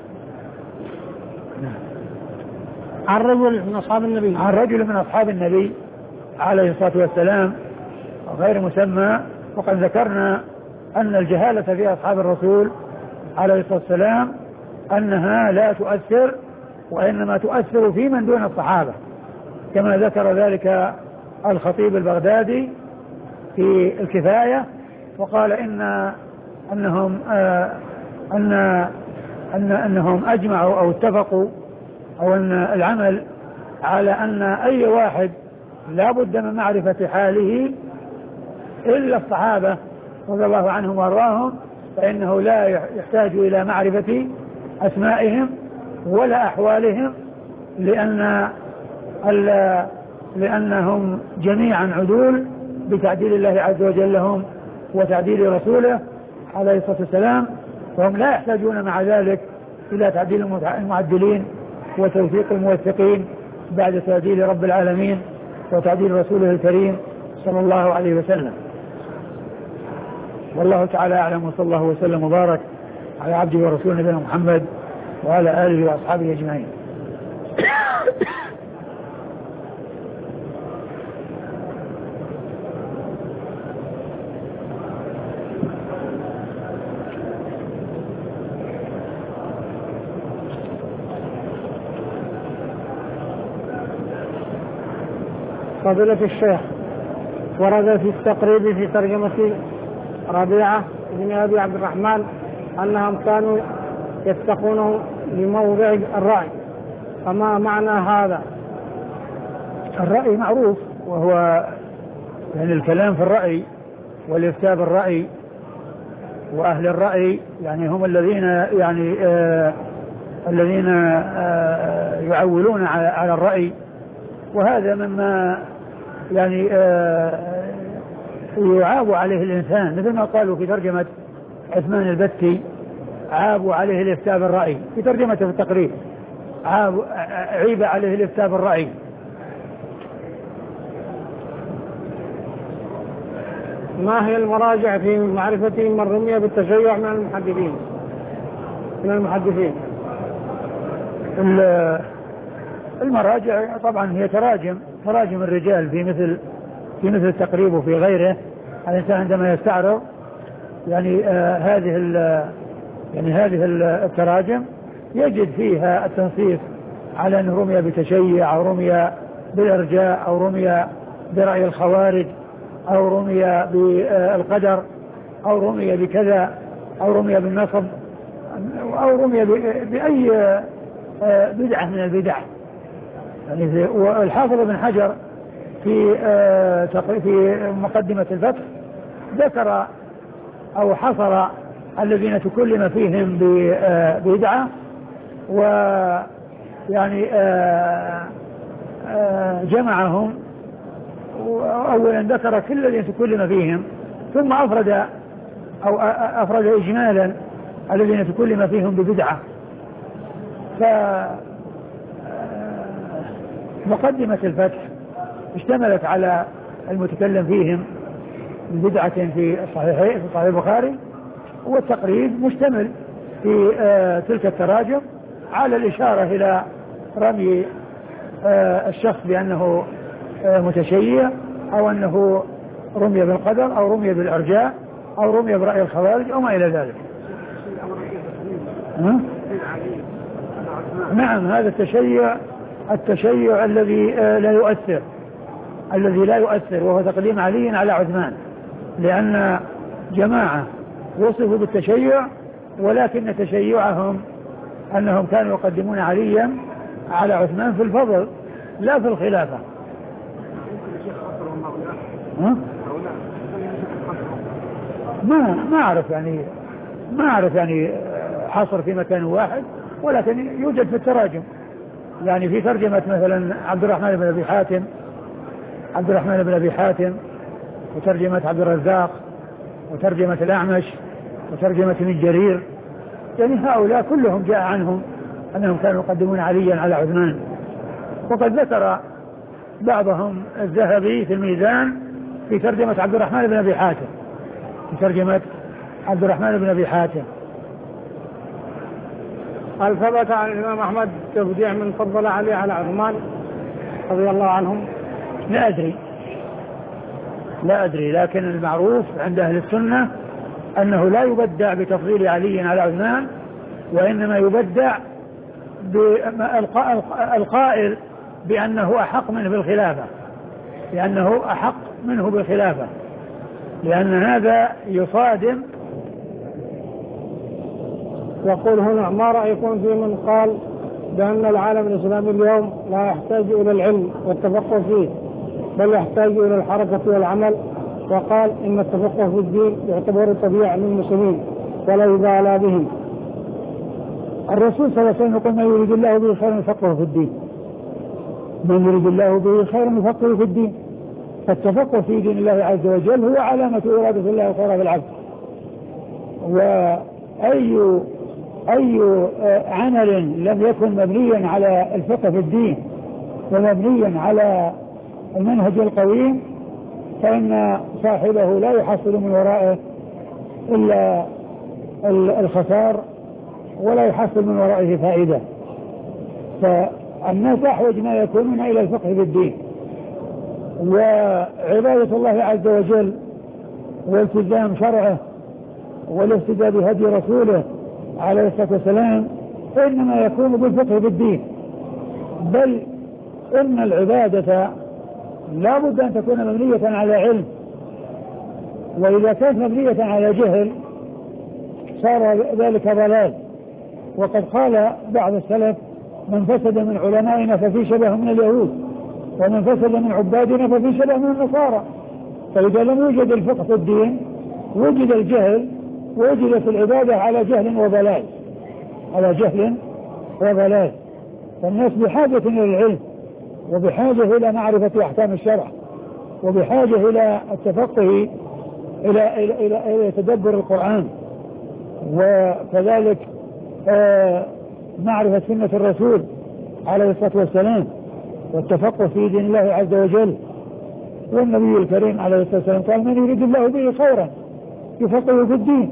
عن رجل من أصحاب النبي عن رجل من أصحاب النبي عليه الصلاة والسلام غير مسمى. وقد ذكرنا أن الجهالة في أصحاب الرسول عليه الصلاة والسلام أنها لا تؤثر، وإنما تؤثر في من دون الصحابة، كما ذكر ذلك الخطيب البغدادي في الكفاية، وقال إن أنهم آه أن أن أنهم أجمعوا أو اتفقوا أو أن العمل على أن أي واحد لا بد من معرفة حاله إلا الصحابة رضي الله عنهم وارضاهم، فإنه لا يحتاج إلى معرفة أسمائهم ولا أحوالهم، لأن لأنهم جميعا عدول بتعديل الله عز وجل لهم وتعديل رسوله عليه الصلاة والسلام، فهم لا يحتاجون مع ذلك إلى تعديل المعدلين وتوثيق الموثقين بعد تعديل رب العالمين وتعديل رسوله الكريم صلى الله عليه وسلم. والله تعالى أعلم، وصلى الله وسلم وبارك على عبده ورسوله نبينا محمد وعلى آله وأصحابه أجمعين. فضيلة الشيخ، ورد في التقريب في ترجمة ربيعة بن أبي عبد الرحمن أنهم كانوا يتقونه لموضع الرأي، فما معنى هذا؟ الرأي معروف، وهو يعني الكلام في الرأي والإفتاء بالرأي، وأهل الرأي يعني هم الذين يعني آه الذين آه يعولون على, على الرأي، وهذا مما يعني آه يعاب عليه الإنسان، مثل ما قالوا في ترجمة عثمان البتي عابوا عليه الإفتاء بالرأي، في ترجمته في التقريب عاب عيب عليه الإفتاء بالرأي. ما هي المراجع في معرفة من رمي بالتشيع من المحدثين من المحدثين المراجع طبعا هي تراجم تراجم الرجال في مثل في مثل التقريب وفي غيره. الإنسان عندما يستعرض يعني آه هذه يعني هذه التراجم يجد فيها التنصيص على أن رمي بتشيع أو رمي بالإرجاء أو رمي برأي الخوارج أو رمي بالقدر أو رمي بكذا أو رمي بالنصب أو رمي بأي بدعة من البدع. يعني والحافظ ابن حجر في في مقدمة الفتح ذكر أو حصر الذين تكلم فيهم ببدعة، ويعني جمعهم أولا ذكر كل الذين تكلم فيهم ثم أفرد أو أفرد إجمالا الذين تكلم فيهم ببدعة. فمقدمة الفتح اشتملت على المتكلم فيهم بدعة في الصحيحين في صحيح البخاري، والتقريب مشتمل في تلك التراجم على الإشارة إلى رمي الشخص بأنه متشيع أو أنه رمي بالقدر أو رمي بالإرجاء أو رمي برأي الخوارج أو ما إلى ذلك. نعم، هذا التشيع التشيع الذي لا يؤثر الذي لا يؤثر وهو تقديم علي على عثمان، لأن جماعة وصفوا بالتشيع ولكن تشيعهم أنهم كانوا يقدمون عليا على عثمان في الفضل لا في الخلافة. ما ما أعرف يعني ما أعرف يعني حصر في مكان واحد، ولكن يوجد في التراجم. يعني في ترجمة مثلا عبد الرحمن بن أبي حاتم عبد الرحمن بن أبي حاتم وترجمة عبد الرزاق وترجمة الأعمش وترجمة ابن جرير، يعني هؤلاء كلهم جاء عنهم أنهم كانوا يقدمون عليا على عثمان. وقد ذكر بعضهم الذهبي في الميزان في ترجمة عبد الرحمن بن أبي حاتم في ترجمة عبد الرحمن بن أبي حاتم. هل ثبت عن الإمام أحمد تبديع من فضل علي على عثمان رضي الله عنهم؟ لا أدري لا أدري لكن المعروف عند أهل السنة أنه لا يبدع بتفضيل علي على عثمان، وإنما يبدع بالقائل بأنه أحق منه بالخلافة لأنه أحق منه بالخلافة لأن هذا يصادم. يقول هنا: ما رأيكم في من قال بأن العالم الإسلامي اليوم لا يحتاج إلى العلم والتفقه فيه بل يحتاج إلى الحركة والعمل، وقال إن التفقه في الدين يعتبر طبيعة للمسلمين ولا يبالى بهم؟ الرسول صلى الله عليه وسلم يقول: من يريد الله به خيرا يفقهه في الدين من يريد الله به خيرا يفقهه في الدين. فالتفقه في دين الله عز وجل هو علامة إرادة الله وخير بالعبد. وأي أي عمل لم يكن مبنيا على الفقه في الدين ومبنيا على المنهج القويم فإن صاحبه لا يحصل من ورائه إلا الخسار ولا يحصل من ورائه فائدة. فالناس أحوج ما يكونون إلى الفقه في الدين وعبادة الله عز وجل والتزام شرعه والاهتداء بهدي رسوله عليه الصلاة والسلام، فإنما يكون بالفقه بالدين. بل إن العبادة لا بد أن تكون مبنية على علم، وإذا كانت مبنية على جهل صار ذلك ضلال. وقد قال بعض السلف: من فسد من علمائنا ففي شبه من اليهود، ومن فسد من عبادنا ففي شبه من النصارى. فإذا لم يوجد الفقه في الدين وجد الجهل، ووجدت العبادة على جهل وضلال على جهل وضلال. فالناس بحاجة إلى العلم وبحاجة إلى معرفة أحكام الشرع وبحاجة إلى التفقه إلى إلى إلى, إلى تدبر القرآن، وكذلك آه معرفة سنة الرسول عليه الصلاة والسلام والتفقه في دين الله عز وجل. والنبي الكريم عليه الصلاة والسلام قال من يريد الله به خيرا يفقهه في الدين.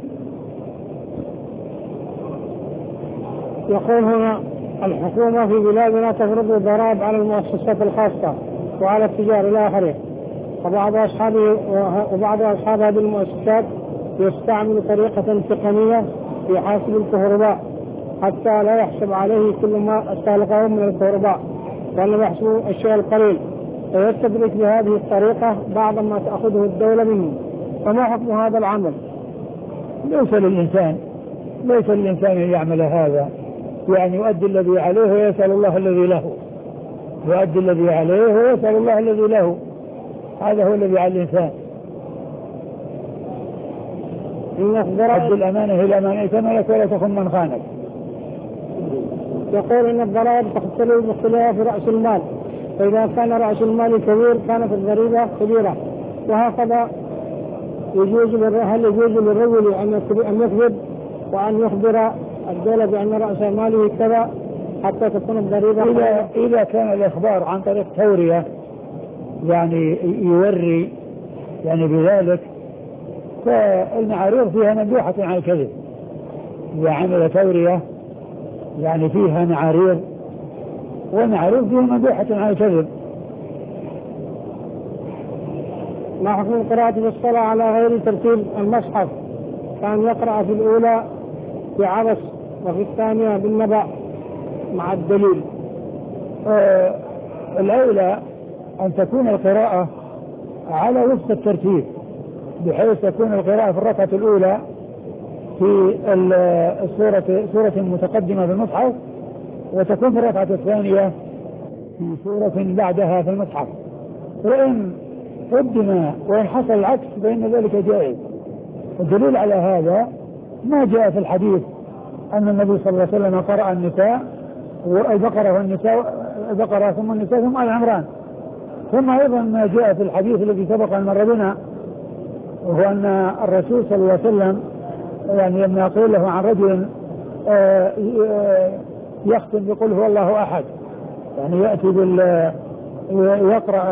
يقول هنا الحكومة في بلادنا تفرض الضرائب على المؤسسات الخاصة وعلى التجار إلى آخره، وبعض أصحاب وبعض أصحاب هذه المؤسسات يستعمل طريقة تقنية في حاسب الكهرباء حتى لا يحسب عليه كل ما استهلكه من الكهرباء، وأنه يحسب الشيء القليل ويستدرك بهذه الطريقة بعض ما تأخذه الدولة منه، فما حكم هذا العمل؟ ليس للإنسان ليس للإنسان أن يعمل هذا، يعني يؤدي الذي عليه ويسأل الله الذي له، يؤدي الذي عليه ويسأل الله الذي له، هذا هو الذي على الإنسان. أدي الأمانة إلى من ائتمنك ولا تخن من خانك. يقول إن الضرائب تختلف باختلاف رأس المال، فإذا كان رأس المال كبير كانت الضريبة كبيرة، وهكذا يجوز هل يجوز للرجل أن يكذب وأن يخبر الدولة بأن رأس ماله كذا حتى تكون الضريبة؟ إذا, إذا كان الإخبار عن طريق تورية يعني يوري يعني بذلك، فالمعاريض فيها مندوحة عن الكذب، وعمل تورية يعني فيها معاريض، والمعاريض فيها مندوحة عن الكذب. ما حكم القراءة في الصلاة على غير ترتيب المصحف، كان يقرأ في الأولى بعبس وفي الثانية بالنبأ مع الدليل؟ آه الأولى أن تكون القراءة على وفق الترتيب، بحيث تكون القراءة في الركعة الأولى في السورة سورة متقدمة في المصحف، وتكون في الركعة الثانية في سورة بعدها في المصحف. وإن قدم وإن حصل العكس فإن ذلك جائز. الدليل على هذا ما جاء في الحديث أن النبي صلى الله عليه وسلم قرأ النساء والبقرة والنساء البقرة ثم النساء ثم آل عمران. ثم أيضا ما جاء في الحديث الذي سبق أن مر بنا، وهو أن الرسول صلى الله عليه وسلم يعني لما يقول له عن رجل يختم بقول هو الله أحد، يعني يأتي بال يقرأ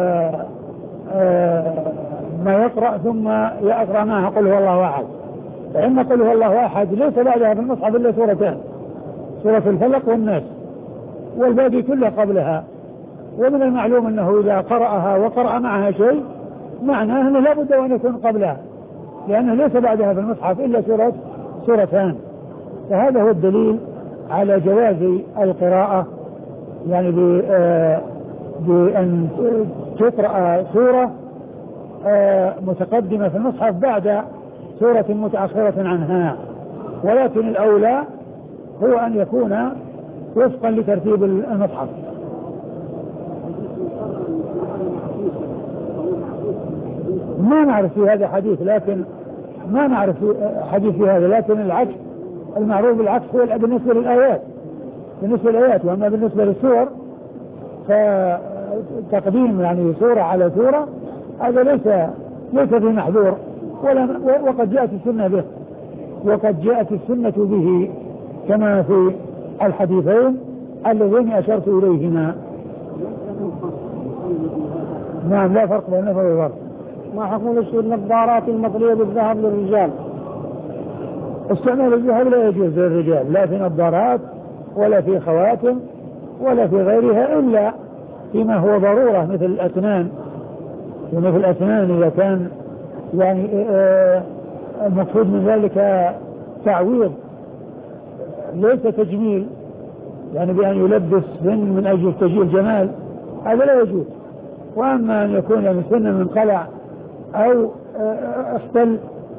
ما يقرأ ثم يقرأ معها قل هو الله أحد، فإن قل هو الله أحد ليس بعدها في المصحف إلا سورتان، سورة الفلق والناس، والباقي كله قبلها. ومن المعلوم أنه إذا قرأها وقرأ معها شيء معناه أنه لا بد أن يكون قبلها، لأنه ليس بعدها في المصحف إلا سورة سورتان. فهذا هو الدليل على جواز القراءة، يعني بأن تقرأ سورة متقدمة في المصحف بعد سورة متأخرة عنها، ولكن الأولى هو أن يكون وفقا لترتيب المصحف. ما نعرف في هذا حديث، لكن ما نعرف حديث في هذا، لكن العكس المعروف بالعكس هو بالنسبة للآيات بالنسبة للآيات وأما بالنسبة للسور فتقديم يعني سورة على سورة هذا ليس ليس في محظور، ولا وقد جاءت السنة به وقد جاءت السنة به كما في الحديثين اللذين أشرت إليهما. نعم لا فرق بين النفر والفرق. ما حكم النظارات المطلية بالذهب للرجال؟ استعمال الذهب لا يجوز للرجال لا في نظارات ولا في خواتم ولا في غيرها إلا فيما هو ضرورة مثل الأسنان، ومثل الأسنان إذا كان يعني المقصود من ذلك تعويض ليس تجميل، يعني بأن يلبس سن من أجل تجميل جمال هذا لا يجوز. وأما أن يكون يعني سن من قلع أو اختل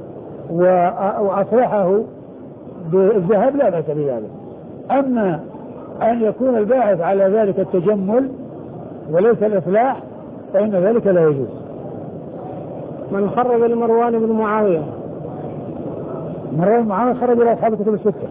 وأصلحه بالذهب لا بأس بذلك. أما أن يكون الباعث على ذلك التجمل وليس الإصلاح فإن ذلك لا يجوز. من خرج لمروان بن معاوية؟ مروان بن معاوية خرج إلى أصحاب الكتب الستة.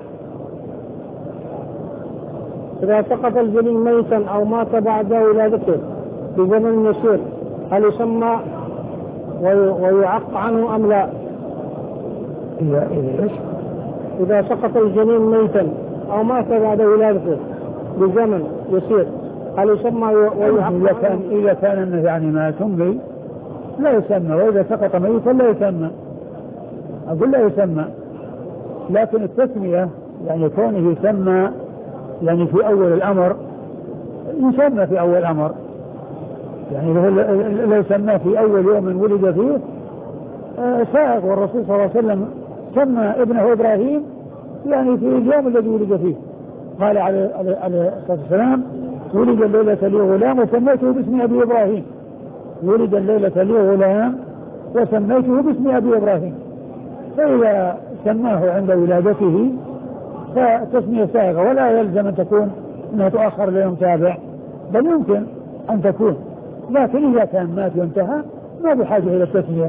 إذا سقط الجنين ميتا أو مات بعد ولادته بزمن يسير هل يسمى ويعق عنه أم لا؟ إذا إيش؟ إذا سقط الجنين ميتا أو مات بعد ولادته بزمن يسير هل يسمى ويعق؟ إذا كان إذا كان يعني ما تملي لا يسمى، وإذا سقط ميتا لا يسمى، أقول لا يسمى. لكن التسمية يعني كونه يسمى يعني في أول الأمر، يسمى في أول الأمر، يعني لو سمى في أول يوم ولد فيه سائغ. والرسول صلى الله عليه وسلم سمى ابنه إبراهيم يعني في اليوم الذي ولد فيه، قال عليه الصلاة والسلام ولد الليلة لي غلام وسميته باسم أبي إبراهيم، ولد الليلة لي غلام وسميته باسم أبي إبراهيم. فإذا سماه عند ولادته فتسمية سائغة، ولا يلزم أن تكون أنها تؤخر ليوم تابع، بل يمكن أن تكون، لكن إذا كان مات وانتهى ما بحاجة إلى التسمية.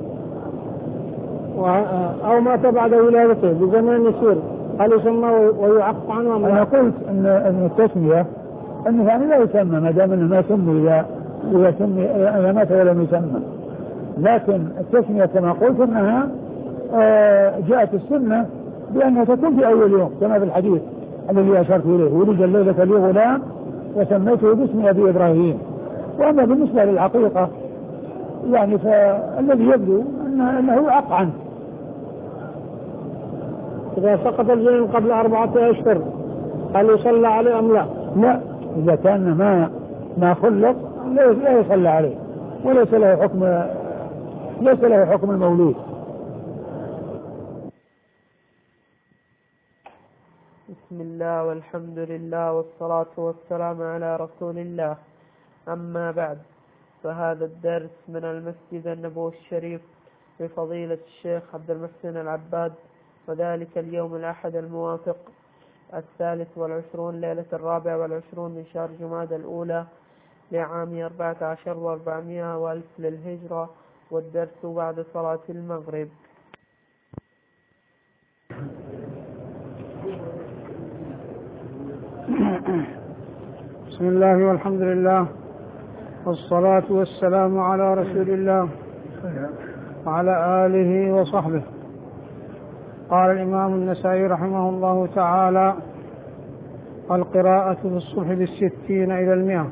أو مات بعد ولادته بزمن يسير هل يسمى ويعق عنه؟ أنا قلت أن أن التسمية أنه يعني لا يسمى ما دام أنه ما سمي، إذا إذا سمي إذا مات ولم يسمى. لكن التسمية كما قلت أنها جاءت السنة بأنها تكون في أول يوم كما في الحديث الذي أشرت إليه ولد الليلة لي غلام وسميته باسم أبي إبراهيم. وأما بالنسبة للعقيقة يعني فالذي يبدو أنه, أنه يعق عنه. إذا سقط الجنين قبل أربعة أشهر هل يصلى عليه أم لا؟ لا، إذا كان ما ما خلق لا يصلى عليه، وليس له حكم ليس له حكم المولود. بسم الله والحمد لله والصلاة والسلام على رسول الله، أما بعد، فهذا الدرس من المسجد النبوي الشريف بفضيلة الشيخ عبد المحسن العباد، وذلك اليوم الأحد الموافق الثالث والعشرون ليلة الرابع والعشرون من شهر جمادى الأولى لعام أربعة عشر وأربعمائة وألف للهجرة، والدرس بعد صلاة المغرب. بسم الله والحمد لله والصلاة والسلام على رسول الله وعلى آله وصحبه. قال الإمام النسائي رحمه الله تعالى: القراءة في الصبح بالستين إلى المئة.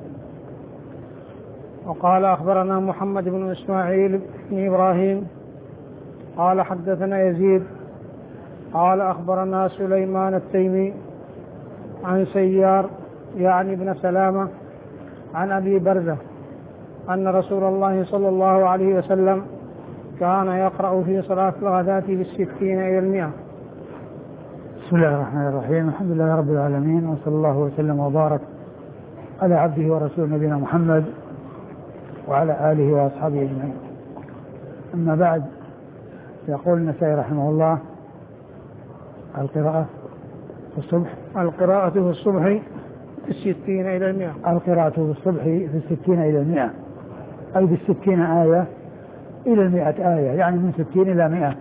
وقال أخبرنا محمد بن إسماعيل بن إبراهيم قال حدثنا يزيد قال أخبرنا سليمان التيمي عن سيار يعني بن سلامة عن أبي برزة أن رسول الله صلى الله عليه وسلم كان يقرأ في صلاة الغداة بالستين إلى المئة. بسم الله الرحمن الرحيم، الحمد لله رب العالمين، وصلى الله وسلم وبارك على عبده ورسوله نبينا محمد وعلى آله وأصحابه أجمعين. أما بعد، يقول النسائي رحمه الله: القراءة في الصبح القراءة في الصبح في الستين إلى المئة. القراءة في الصبح في الستين إلى المئة، أي بالستين آية إلى المئة آية، يعني من ستين إلى مئة.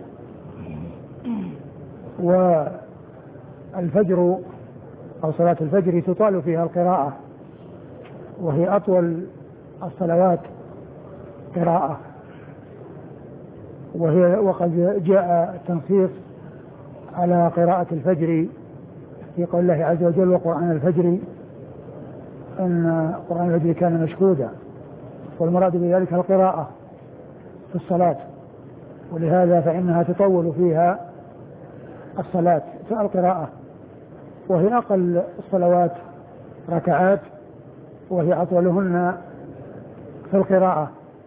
والفجر أو صلاة الفجر تطال فيها القراءة، وهي أطول الصلوات قراءة، وهي وقد جاء تنصيص على قراءة الفجر في قول الله عز وجل: وقرآن الفجر أن قرآن الفجر كان مشهودا. والمراد بذلك القراءة في الصلاة، ولهذا فإنها تطول فيها الصلاة في القراءة، وهي أقل الصلوات ركعات، وهي أطولهن في القراءة.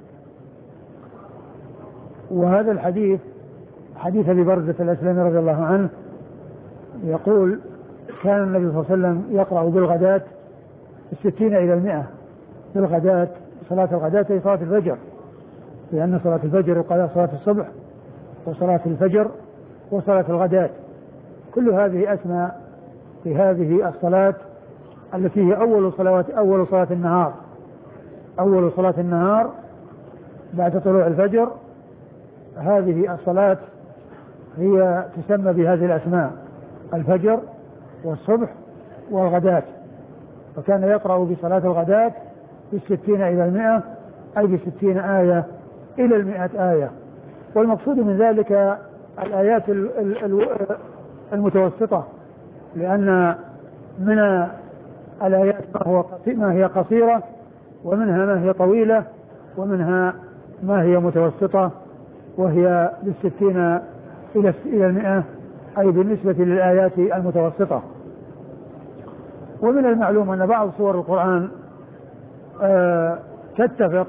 وهذا الحديث حديث أبي برزة الأسلمي رضي الله عنه يقول: كان النبي صلى الله عليه وسلم يقرأ بالغداة الستين إلى المئة. بالغداة صلاة الغداة هي صلاة الفجر، لأن صلاة الفجر وقال صلاة الصبح وصلاة الفجر وصلاة الغداة، كل هذه أسماء في هذه الصلاة التي هي أول صلوات أول صلاة النهار أول صلاة النهار بعد طلوع الفجر. هذه الصلاة هي تسمى بهذه الأسماء: الفجر والصبح والغداة. وكان يقرأ بصلاة الغداة بالستين إلى المئة، أي بستين آية إلى المئة آية. والمقصود من ذلك الآيات المتوسطة، لأن من الآيات ما هو ما هي قصيرة، ومنها ما هي طويلة، ومنها ما هي متوسطة وهي بالستين إلى إلى المئة، أي بالنسبة للآيات المتوسطة. ومن المعلوم أن بعض سور القرآن آه تتفق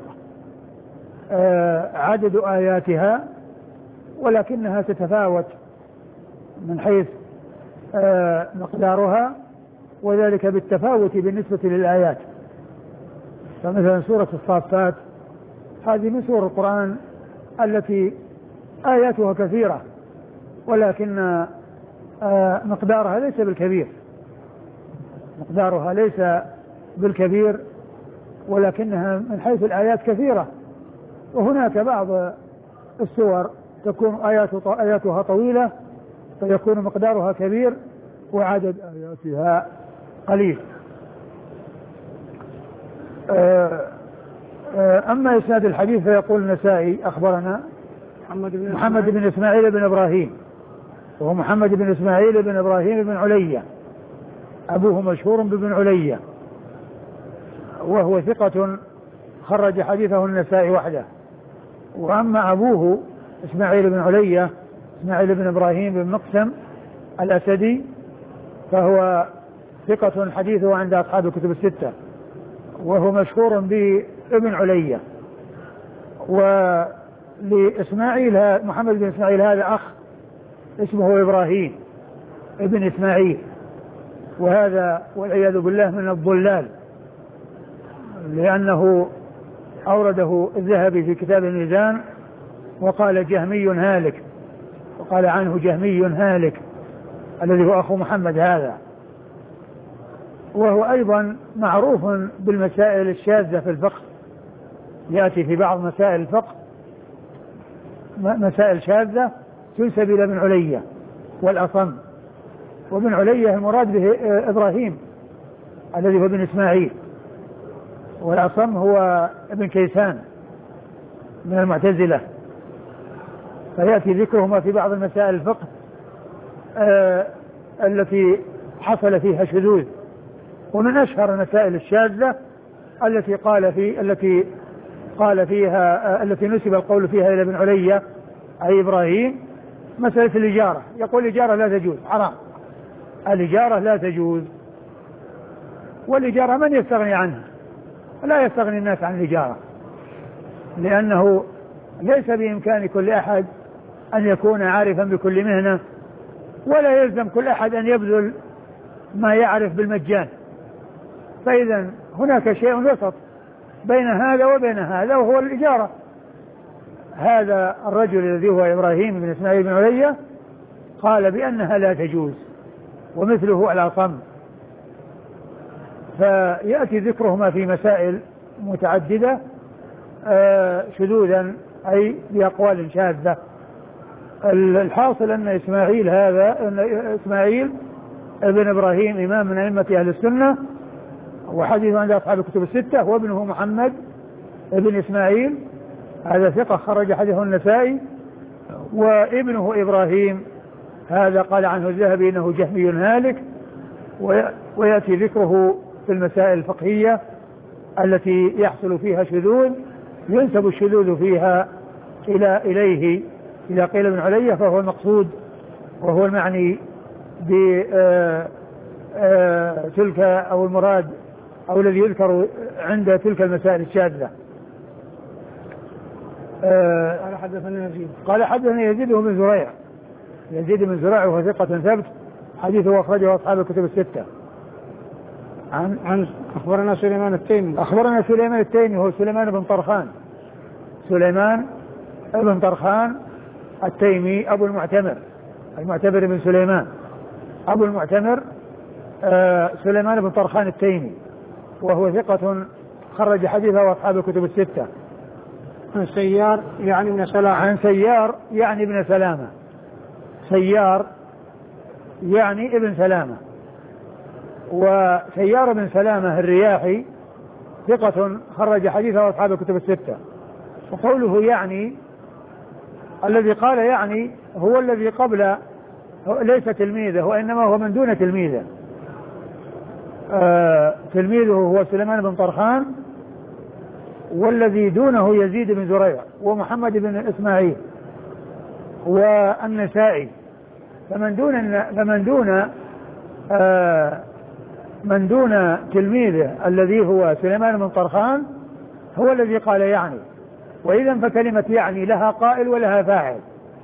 آه عدد آياتها، ولكنها تتفاوت من حيث آه مقدارها، وذلك بالتفاوت بالنسبة للآيات. فمثلا سورة الصافات هذه من سور القرآن التي آياتها كثيرة، ولكن آه مقدارها ليس بالكبير مقدارها ليس بالكبير ولكنها من حيث الآيات كثيرة. وهناك بعض السور تكون آيات آياتها طويلة فيكون مقدارها كبير وعدد آياتها قليل. أما إسناد الحديث فيقول النسائي أخبرنا محمد بن, محمد بن إسماعيل بن إبراهيم، وهو محمد بن إسماعيل بن إبراهيم بن علية، أبوه مشهور بابن علية، وهو ثقة خرج حديثه النسائي وحده. وأما أبوه إسماعيل بن علية إسماعيل بن إبراهيم بن مقسم الأسدي فهو ثقة حديثه عند أصحاب الكتب الستة، وهو مشهور بابن علية. ولإسماعيل محمد بن إسماعيل هذا أخ اسمه إبراهيم ابن إسماعيل، وهذا والعياذ بالله من الضلال، لأنه أورده الذهبي في كتاب الميزان وقال جهمي هالك، وقال عنه جهمي هالك الذي هو أخو محمد هذا. وهو أيضا معروف بالمسائل الشاذة في الفقه، يأتي في بعض مسائل الفقه مسائل شاذة تنسب إلى ابن علية والأصم. وابن علية المراد به إبراهيم الذي هو ابن إسماعيل، والأصم هو ابن كيسان من المعتزلة. فيأتي ذكرهما في بعض المسائل الفقه آه التي حصل فيها شذوذ. ومن أشهر المسائل الشاذة التي قال في التي قال فيها آه التي نسب القول فيها إلى ابن علية أي إبراهيم مسألة الإجارة. يقول الإجارة لا تجوز، حرام، الإجارة لا تجوز. والإجارة من يستغني عنها؟ لا يستغني الناس عن الإجارة، لأنه ليس بإمكان كل أحد أن يكون عارفا بكل مهنة، ولا يلزم كل أحد أن يبذل ما يعرف بالمجان. فإذا هناك شيء وسط بين هذا وبين هذا، وهو الإجارة. هذا الرجل الذي هو إبراهيم بن إسماعيل بن علية قال بأنها لا تجوز، ومثله الأصم. فيأتي ذكرهما في مسائل متعددة آه شذوذا أي بأقوال شاذة. الحاصل أن إسماعيل هذا أن إسماعيل ابن إبراهيم إمام من أئمة أهل السنة، وحديث عند أصحاب الكتب الستة، وابنه محمد ابن إسماعيل هذا ثقة خرج حديثه النسائي. وابنه إبراهيم هذا قال عنه الذهبي إنه جهمي هالك. ويأتي ذكره في المسائل الفقهية التي يحصل فيها شذوذ، ينسب الشذوذ فيها إلى إليه إذا قيل ابن علية فهو المقصود، وهو المعني بتلك أو المراد أو الذي يذكر عند تلك المسائل الشاذة. قال حدثنا يزيد قال حدثنا يزيد بن زريع يزيد بن زريع وهو ثقة ثبت حديثه أخرجه أصحاب الكتب الستة. عن عن أخبرنا سليمان التيمي أخبرنا سليمان التيمي هو سليمان بن طرخان سليمان بن طرخان التيمي أبو المعتمر المعتمر بن سليمان أبو المعتمر آه سليمان بن طرخان التيمي، وهو ثقة خرج حديثه وأصحاب الكتب الستة. عن سيار يعني ابن سلامة عن سيار يعني ابن سلامة سيار يعني ابن سلامة. وسيار بن سلامة الرياحي ثقة خرج حديثه وأصحاب الكتب الستة. وقوله يعني الذي قال يعني هو الذي قبل ليس تلميذه وإنما هو من دون تلميذه. آه تلميذه هو سليمان بن طرخان والذي دونه يزيد بن زريع ومحمد بن إسماعيل والنسائي، فمن دون فمن دون آه من دون تلميذه الذي هو سليمان بن طرخان هو الذي قال يعني. وإذا فكلمة يعني لها قائل ولها فاعل،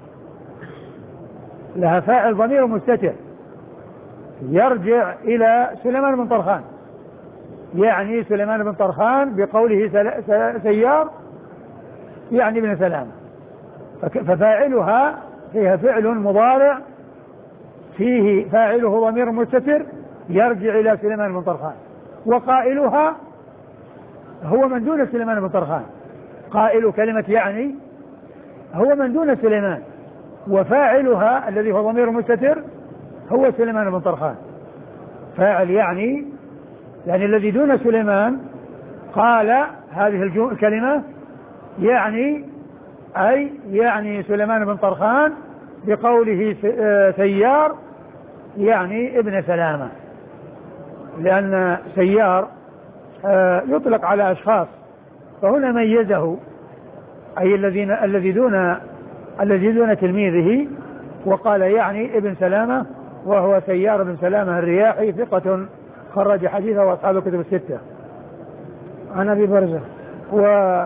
لها فاعل ضمير مستتر يرجع إلى سليمان بن طرخان، يعني سليمان بن طرخان بقوله سيار يعني ابن سلام، ففاعلها فيها فعل مضارع فيه فاعله ضمير مستتر يرجع إلى سليمان بن طرخان، وقائلها هو من دون سليمان بن طرخان. قائل كلمة يعني هو من دون سليمان، وفاعلها الذي هو ضمير مستتر هو سليمان بن طرخان. فاعل يعني يعني الذي دون سليمان قال هذه الكلمة يعني أي يعني سليمان بن طرخان بقوله سيار يعني ابن سلامة، لأن سيار يطلق على أشخاص، فهنا ميزه أي الذين الذي دون الذي دون تلميذه وقال يعني ابن سلامة، وهو سيار بن سلامة الرياحي ثقة خرج حديثه وأصحاب الكتب الستة. عن أبي برزة و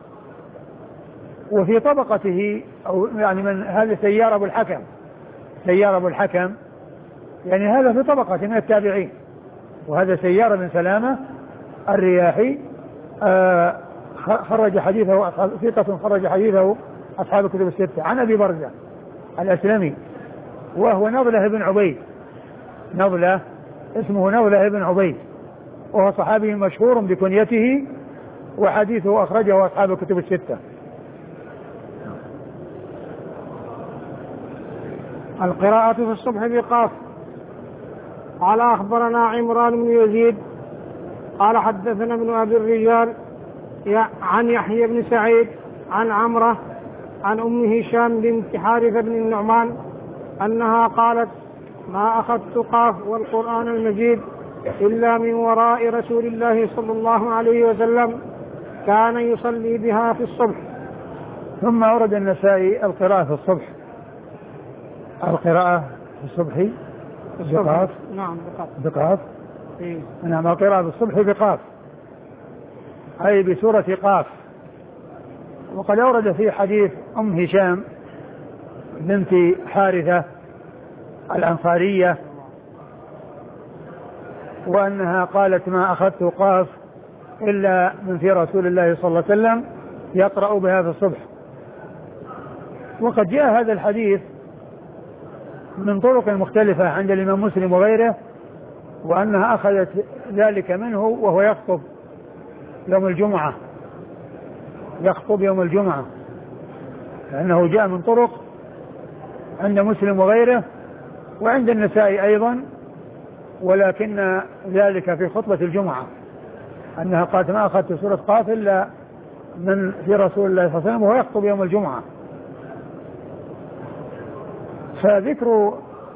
وفي طبقته أو يعني من هذا سيار أبو الحكم، سيار أبو الحكم يعني هذا في طبقة من التابعين، وهذا سيار بن سلامة الرياحي آه خرج حديثه ثقة خرج حديثه أصحاب الكتب الستة. عن أبي برزة الأسلمي وهو نضلة بن عبيد، نضلة اسمه نضلة بن عبيد، وهو صحابي مشهور بكنيته وحديثه أخرجه أصحاب الكتب الستة. القراءة في الصبح بقاف. قال أخبرنا عمران بن يزيد قال حدثنا ابن أبي الرجال عن يحيى بن سعيد عن عمرة عن أم هشام بنت حارثة بن النعمان أنها قالت ما أخذت قاف والقرآن المجيد إلا من وراء رسول الله صلى الله عليه وسلم كان يصلي بها في الصبح. ثم ورد النسائي القراءة في الصبح، القراءة في الصبح بقاف. نعم بقاف بقاف إيه؟ نعم القراءة في الصبح بقاف أي بسورة قاف. وقد أورد في حديث أم هشام بنت حارثة الأنصارية وأنها قالت ما أخذت قاف إلا من في رسول الله صلى الله عليه وسلم يقرأ بها في الصبح. وقد جاء هذا الحديث من طرق مختلفة عند الإمام مسلم وغيره، وأنها أخذت ذلك منه وهو يخطب يوم الجمعة، يخطب يوم الجمعة، لأنه جاء من طرق عند مسلم وغيره وعند النسائي أيضا، ولكن ذلك في خطبة الجمعة أنها قالت ما أخذت سورة قاف إلا من في رسول الله صلى الله عليه وسلم وهو يخطب يوم الجمعة. فذكر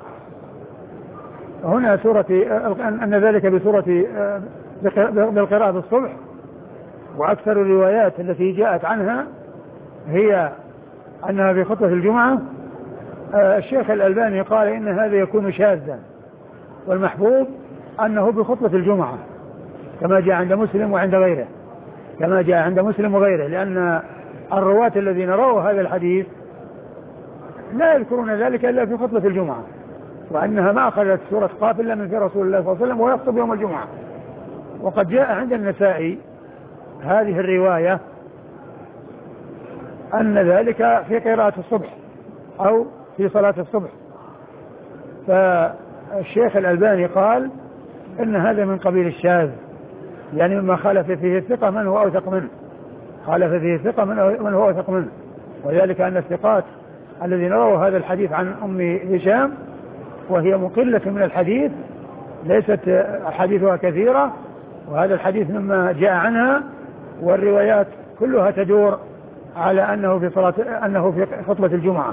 هنا سورة أن ذلك بسورة بالقراءة في الصبح، وأكثر الروايات التي جاءت عنها هي أنها في خطبة الجمعة. الشيخ الألباني قال إن هذا يكون شاذا، والمحفوظ أنه بخطبة الجمعة كما جاء عند مسلم وعند غيره، كما جاء عند مسلم وغيره، لأن الرواة الذين رووا هذا الحديث لا يذكرون ذلك إلا في خطبة الجمعة، وأنها ما أخذت سورة قاف إلا من في رسول الله صلى الله عليه وسلم ويخطب يوم الجمعة. وقد جاء عند النسائي هذه الرواية أن ذلك في قراءة الصبح أو في صلاة الصبح. فالشيخ الألباني قال إن هذا من قبيل الشاذ، يعني مما خالف فيه الثقة من هو أوثق منه، خالف فيه الثقة من هو أوثق منه، وذلك أن الثقات الذين رووا هذا الحديث عن أم هشام وهي مقلة من الحديث، ليست حديثها كثيرة، وهذا الحديث مما جاء عنها، والروايات كلها تدور على أنه في صلاة أنه في خطبة الجمعة.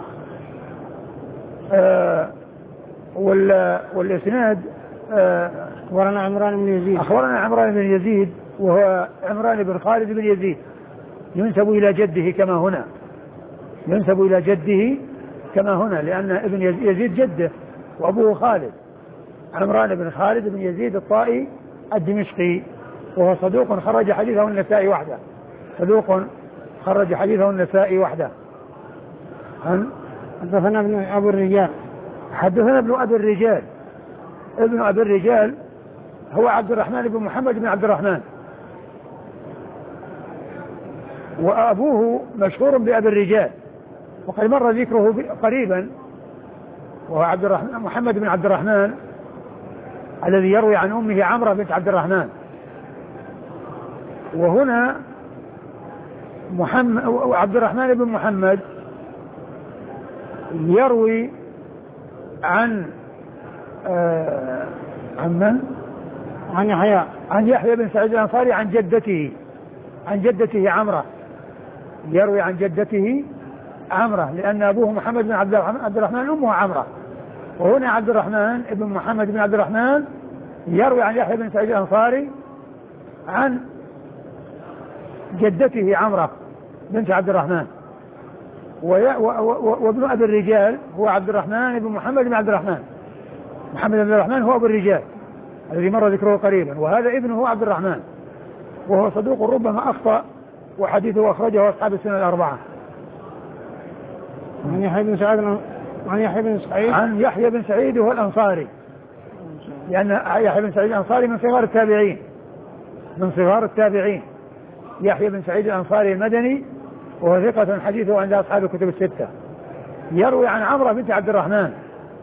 آه والإسناد آه أخبرنا عمران بن يزيد أخبرنا عمران بن يزيد وهو عمران بن خالد بن يزيد ينسب إلى جده كما هنا، ينسب إلى جده كما هنا، لأن ابن يزيد جده وأبوه خالد، عمران بن خالد بن يزيد الطائي الدمشقي، وهو صدوق خرج حديثه النسائي وحده، صدوق خرج حديثه النسائي وحده. عن حدثنا ابن أبو الرجال حدثنا ابن أبي الرجال ابن أبي الرجال هو عبد الرحمن بن محمد بن عبد الرحمن، وأبوه مشهور بأبي الرجال وقد مر ذكره قريبا، وهو عبد الرحمن محمد بن عبد الرحمن الذي يروي عن أمه عمرة بنت عبد الرحمن. وهنا محمد عبد الرحمن بن محمد يروي عن آه عن من؟ عن يحيى عن يحيى بن سعيد الأنصاري عن جدته عن جدته عمرة، يروي عن جدته عمرة، لأن أبوه محمد بن عبد الرحمن أمه عمرة. وهنا عبد الرحمن ابن محمد بن عبد الرحمن يروي عن يحيى بن سعيد الأنصاري عن جدته عمرة بنت عبد الرحمن. وابن أبي الرجال هو عبد الرحمن بن محمد بن عبد الرحمن، محمد بن عبد الرحمن هو أبو الرجال الذي مر ذكره قريبا، وهذا ابنه عبد الرحمن، وهو صدوق ربما أخطأ، وحديثه أخرجه أصحاب السنة الأربعة. عن يحيى بن سعيد عن يحيى بن سعيد عن يحيى بن سعيد وهو الأنصاري، لأن يحيى بن سعيد الأنصاري من صغار التابعين من صغار التابعين يحيى بن سعيد الأنصاري المدني، وهو ثقة حديثه عند أصحاب الكتب الستة. يروي عن عمرة بنت عبد الرحمن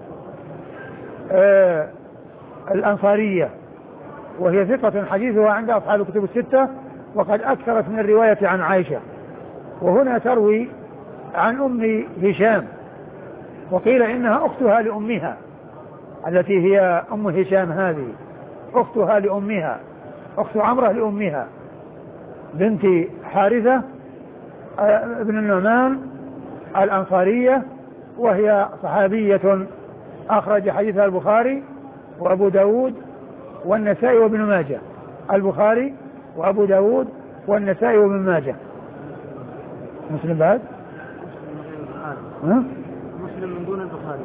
آه الأنصارية، وهي ثقة حديثها عند أصحاب الكتب الستة، وقد أكثرت من الرواية عن عائشة. وهنا تروي عن أم هشام، وقيل إنها أختها لأمها التي هي أم هشام، هذه أختها لأمها، أخت عمرة لأمها بنت حارثة ابن النعمان الأنصارية، وهي صحابية أخرج حديثها البخاري وأبو داود والنسائي وابن ماجه، البخاري وأبو داود والنسائي وابن ماجه. مسلم بعد؟ ها؟ مسلم من دون البخاري.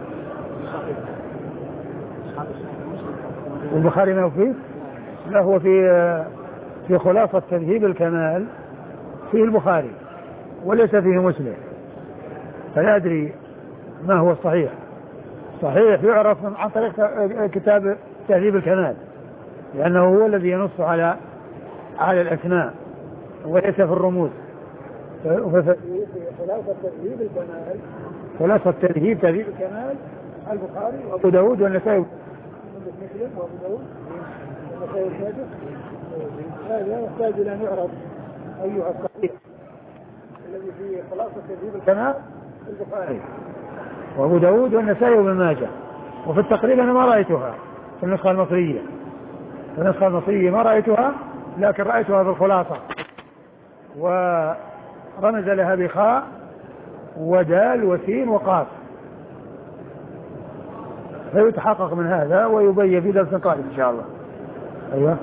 والبخاري ما هو فيه؟ لا، هو في في خلاصة تذهيب الكمال فيه البخاري وليس فيه مسلم، فلا أدري ما هو الصحيح. صحيح يعرف عن طريق كتاب تهذيب الكمال، لأنه هو الذي ينص على على الأسماء وليس في الرموز. خلاصة تهذيب الكمال خلاصة تهذيب تهذيب الكمال البخاري وأبو داود والنسائي مسلم وأبو داود والنسائي والماجه. هذا يحتاج إلى أن يعرف أيها الصحيح الذي فيه خلاصة تهذيب الكمال البخاري وأبو داود والنسائي وابن ماجه. وفي التقريب أنا ما رأيتها في النسخة المصرية، في النسخة المصرية ما رأيتها، لكن رأيتها في الخلاصة، ورمز لها بخاء ودال وسين وقاف، فيتحقق من هذا ويبين في درس قادم إن شاء الله. أيوة.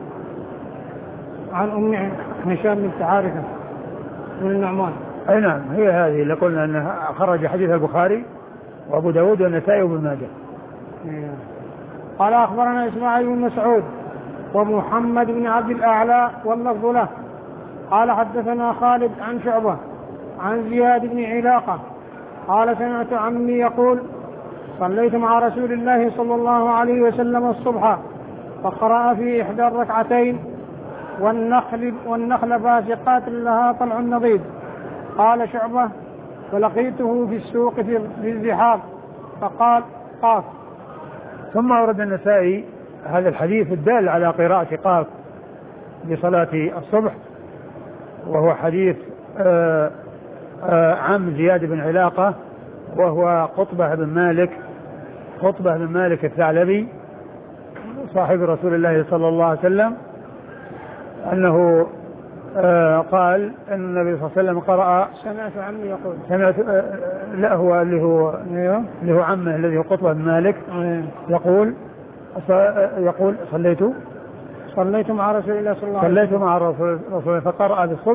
عن أم هشام بنت حارثة من النعمان. أي نعم، هي هذه اللي قلنا أنها خرج حديث البخاري وأبو داود والنسائي وابن ماجه. قال أخبرنا إسماعيل بن مسعود ومحمد بن عبد الأعلى واللفظ له قال حدثنا خالد عن شعبة عن زياد بن علاقة قال سمعت عمي يقول صليت مع رسول الله صلى الله عليه وسلم الصبح فقرأ في إحدى الركعتين والنخل, والنخل باسقات لها طلع نضيد. قال شعبة فلقيته في السوق في الزحاف فقال قاف. ثم ورد النسائي هذا الحديث الدال على قراءة قاف لصلاة الصبح، وهو حديث آآ آآ عم زياد بن علاقة وهو قطبة بن مالك قطبة بن مالك الثعلبي صاحب رسول الله صلى الله عليه وسلم، أنه قال أن النبي صلى الله عليه وسلم قرأ سمعت عمي يقول سمعت لا هو اللي هو اللي هو عمه الذي هو قطبة بن مالك يقول يقول صليت صليت مع رسول الله صلى الله عليه وسلم صليت مع رسول الله فقرأ بالصبح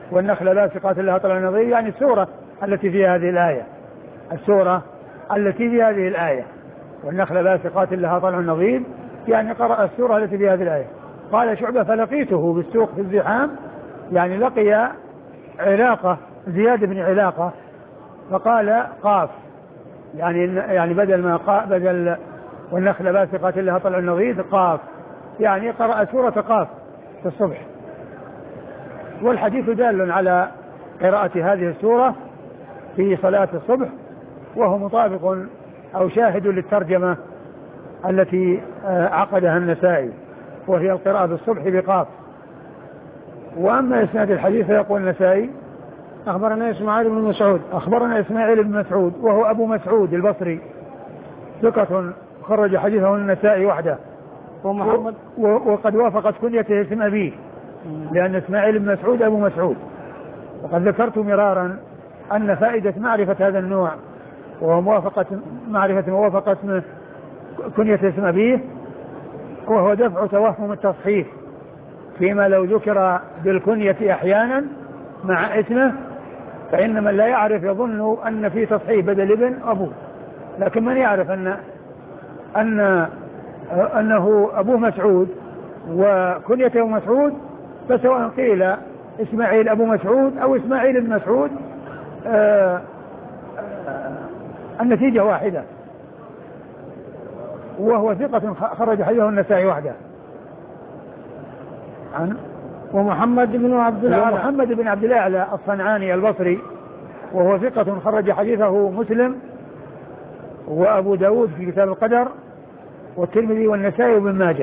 والنخل باسقات لها طلع نضيد، يعني السورة التي فيها هذه الآية، السورة التي في هذه الآية، والنخل باسقات لها طلع نضيد، يعني قرأ السورة التي في هذه الآية. قال شعبة فلقيته بالسوق في الزحام، يعني لقي علاقة زياد بن علاقة فقال قاف، يعني يعني بدل ما قا بدل والنخل باسقات لها طلع نضيد قاف، يعني قرأ سورة قاف في الصبح. والحديث دال على قراءة هذه السورة في صلاة الصبح، وهو مطابق أو شاهد للترجمة التي عقدها النسائي، وهي القراءة بالصبح بقاف. وأما إسناد الحديث فيقول النسائي أخبرنا إسماعيل بن مسعود أخبرنا إسماعيل بن مسعود وهو أبو مسعود البصري ثقة خرج حديثه النسائي وحده، ومحمد وقد وافقت كنيته اسم أبيه، لأن إسماعيل بن مسعود أبو مسعود. وقد ذكرت مرارا أن فائدة معرفة هذا النوع وهو موافقة معرفة موافقة كنية اسم أبيه، وهو دفع توهم التصحيف فيما لو ذكر بالكنية أحيانا مع اسمه، فإن من لا يعرف يظن أن في تصحيف بدل ابن أبوه، لكن من يعرف أن أن أنه أبوه مسعود وكنيته مسعود، فسواء قيل إسماعيل أبو مسعود أو إسماعيل بن مسعود آآ آآ النتيجة واحدة. وهو ثقة خرج حديثه النسائي وحده. عن ومحمد بن عبد الأعلى محمد بن عبد الأعلى الصنعاني البصري، وهو ثقة خرج حديثه مسلم وأبو داود في كتاب القدر والترمذي والنسائي وابن ماجه.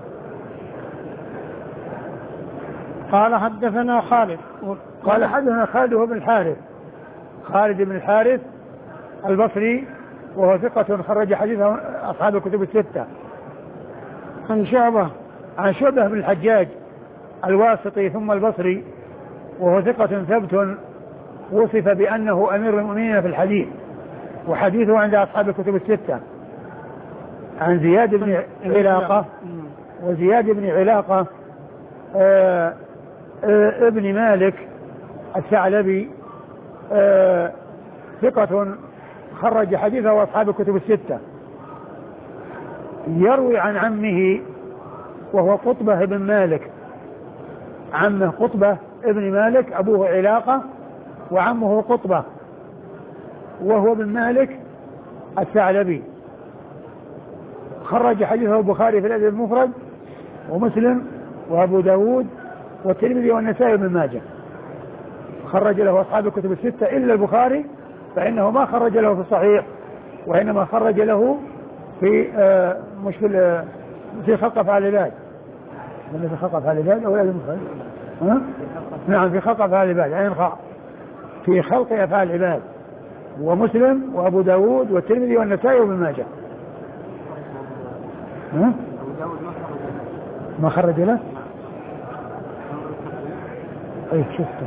قال حدثنا خالد قال حدثنا خالد بن الحارث خالد بن الحارث البصري، وهو ثقة خرج حديثه أصحاب الكتب الستة. عن شعبة عن شعبة بن الحجاج الواسطي ثم البصري، وهو ثقة ثبت وصف بأنه أمير المؤمنين في الحديث، وحديثه عند أصحاب الكتب الستة. عن زياد بن علاقة، وزياد بن علاقة آآ آآ ابن مالك الثعلبي آآ ثقة خرج حديثه أصحاب الكتب الستة. يروي عن عمه وهو قطبة بن مالك، عمه قطبة ابن مالك، أبوه علاقة وعمه قطبة، وهو بن مالك الثعلبي. خرج حديثه البخاري في الأدب المفرد ومسلم وأبو داود والترمذي والنسائي وابن ماجه، خرج له أصحاب الكتب الستة إلا البخاري فإنه ما خرج له في الصحيح، وإنما خرج له في آه مشكل آه في خلق أفعال العباد. من في خلق أفعال العباد أو الأدب المفرد؟ ها؟ نعم في خلق أفعال العباد، عين خاء، في خلق أفعال العباد، ومسلم وأبو داود والترمذي والنسائي وابن ماجه. ها؟ ما خرج له؟ أي شفته.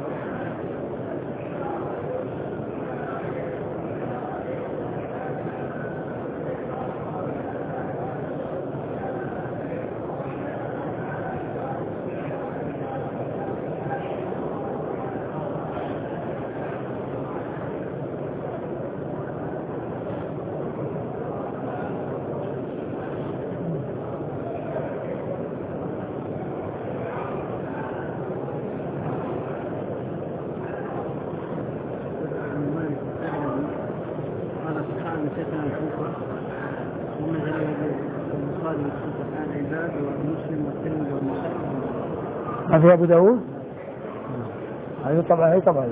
ما في أبو داود؟ هذه طبعا هي طبعا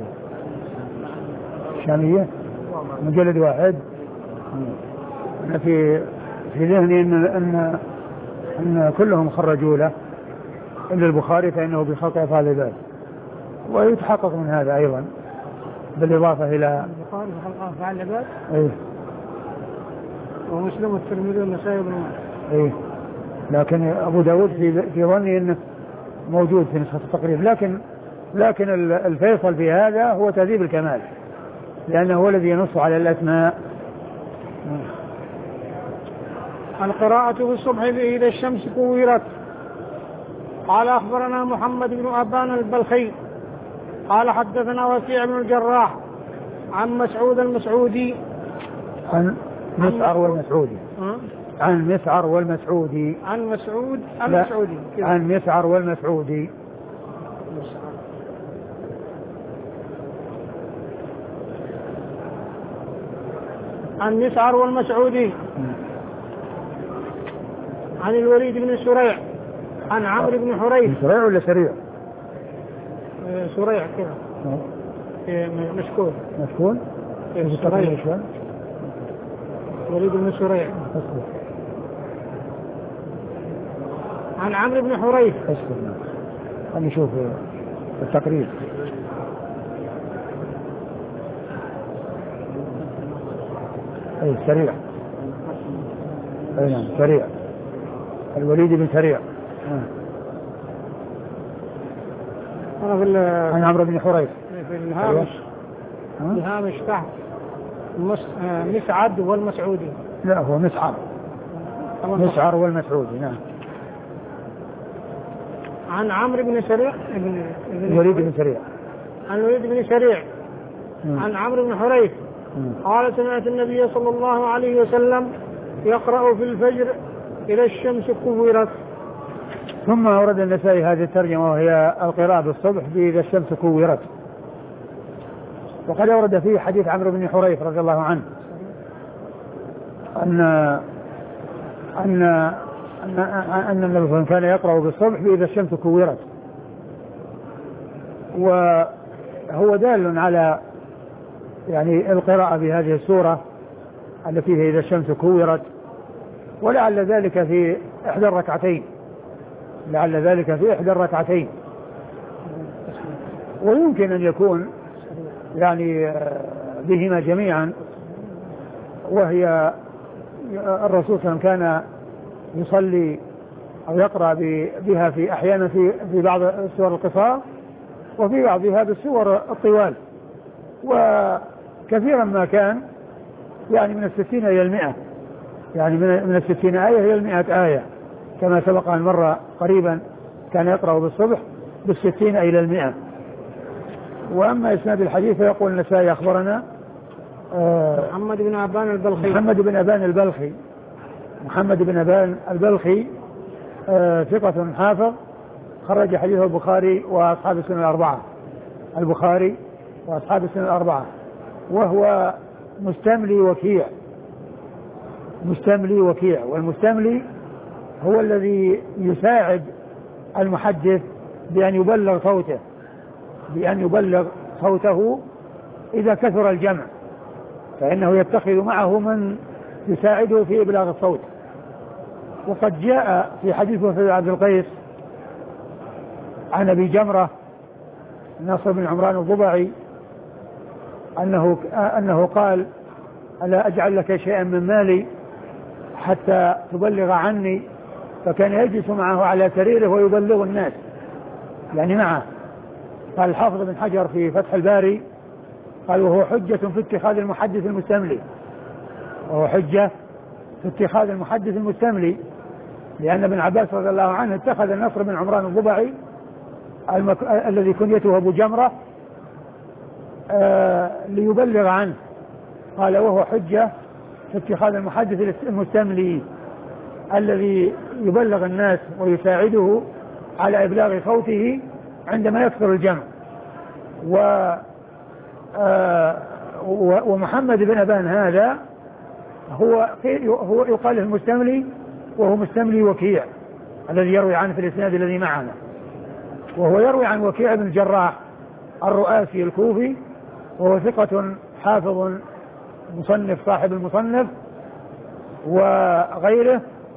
شامية مجلد واحد. أنا في في ذهني أن أن أن كلهم خرجوا له إلا البخاري فإنه بخلق أفعال العباد، ويتحقق من هذا أيضا بالإضافة إلى البخاري بخلق أفعال العباد أيه، ومسلم والترمذي والنسائي وابن ماجه. أيه، لكن أبو داود في في ظني أنه موجود في نسخة التقريب، لكن لكن الفيصل في هذا هو تهذيب الكمال، لأنه هو الذي ينص على الأسماء. القراءة في الصبح إذا الشمس كورت. قال أخبرنا محمد بن أبان البلخي قال حدثنا وكيع بن الجراح عن مسعود المسعودي عن مسعر والمسعودي أه؟ عن مسعر والمسعودي عن مسعود المسعودي عن مسعر والمسعودي عن مسعر والمسعودي عن الوليد بن سريع عن عمرو بن حريث. سريع ولا سريع؟ سريع كذا مشكون مشكون سريع الوليد بن سريع عن عمرو بن حريث. خلينا نشوف التقريب. اي سريع اي نعم سريع الوليد بن سريع عن عمرو بن حريث في الهامش الهامش تحت مسعد والمسعودي. لا هو مسعر مسعر والمسعودي. نعم. عن عمرو بن سريع الوليد بن سريع عن الوليد بن سريع عن عمرو بن حريث قال سمعت النبي صلى الله عليه وسلم يقرأ في الفجر إلى الشمس كورت. ثم أورد النسائي هذه الترجمة وهي القراءة بالصبح بإذا الشمس كورت. وقد أورد فيه حديث عمرو بن حريث رضي الله عنه أن أن أن أن النبي كان يقرأ بالصبح بإذا الشمس كورت، وهو دال على يعني القراءة بهذه السورة التي هي إذا الشمس كورت، ولعل ذلك في إحدى الركعتين لعل ذلك في إحدى الركعتين ويمكن أن يكون يعني بهما جميعا. وهي الرسول صلى الله عليه وسلم كان يصلي أو يقرأ بها في أحيانا في في بعض السور القصار وفي بعضها بالسور الطوال، وكثيرا ما كان يعني من الستين إلى المئة، يعني من الستين آية إلى المئة آية كما سبق أن مر قريبا كان يقرأ بالصبح بالستين إلى المئة. وأما إسناد الحديث فيقول النسائي أخبرنا محمد بن أبان البلخي محمد بن أبان البلخي محمد بن أبان البلخي ثقة حافظ خرج حديثه البخاري وأصحاب السنن الأربعة البخاري وأصحاب السنن الأربعة وهو مستملي وكيع مستملي وكيع والمستملي هو الذي يساعد المحدث بأن يبلغ صوته بأن يبلغ صوته إذا كثر الجمع، فإنه يتخذ معه من يساعده في إبلاغ الصوت. وقد جاء في حديث وفد عبد القيس عن أبي جمرة نصر بن عمران الضبعي أنه, أنه قال ألا أجعل لك شيئا من مالي حتى تبلغ عني، فكان يجلس معه على سريره ويبلغ الناس يعني معه. قال الحافظ بن حجر في فتح الباري قال وهو حجة في اتخاذ المحدث المستملي وهو حجة في اتخاذ المحدث المستملي لأن ابن عباس رضي الله عنه اتخذ النصر بن عمران الضبعي المك... الذي كنيته أبو جمرة آه ليبلغ عنه. قال وهو حجة في اتخاذ المحدث المستملي الذي يبلغ الناس ويساعده على إبلاغ صوته عندما يكثر الجمع. و آه ومحمد بن أبان هذا هو هو يقال المستملي وهو مستملي وكيع الذي يروي عنه في الإسناد الذي معنا، وهو يروي عن وكيع بن الجراح الرؤاسي الكوفي وهو ثقة حافظ مصنف صاحب المصنف وغيره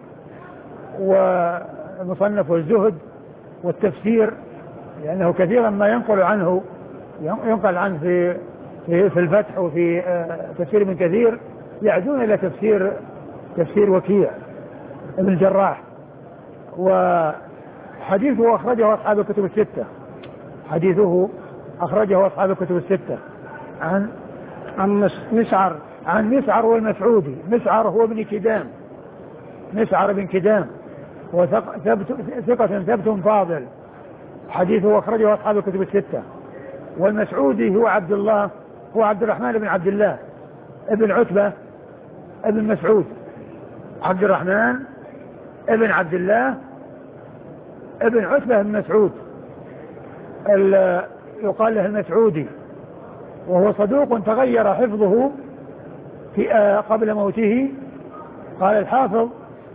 ومصنف الزهد والتفسير، لأنه كثيرا ما ينقل عنه ينقل عنه في في الفتح وفي تفسير ابن كثير يعدون إلى تفسير تفسير وكيع ابن الجراح. وحديثه أخرجه أصحاب الكتب الستة حديثه أخرجه أصحاب الكتب الستة عن عن مسعر عن مسعر والمسعودي. مسعر هو ابن كدام مسعر بن كدام وثقة ثبت فاضل. حديثه أخرجه أصحاب الكتب الستة والمسعودي هو عبد الله هو عبد الرحمن بن عبد الله ابن عتبة ابن مسعود، عبد الرحمن ابن عبد الله ابن عتبة بن مسعود يقال له المسعودي، وهو صدوق تغير حفظه في قبل موته. قال الحافظ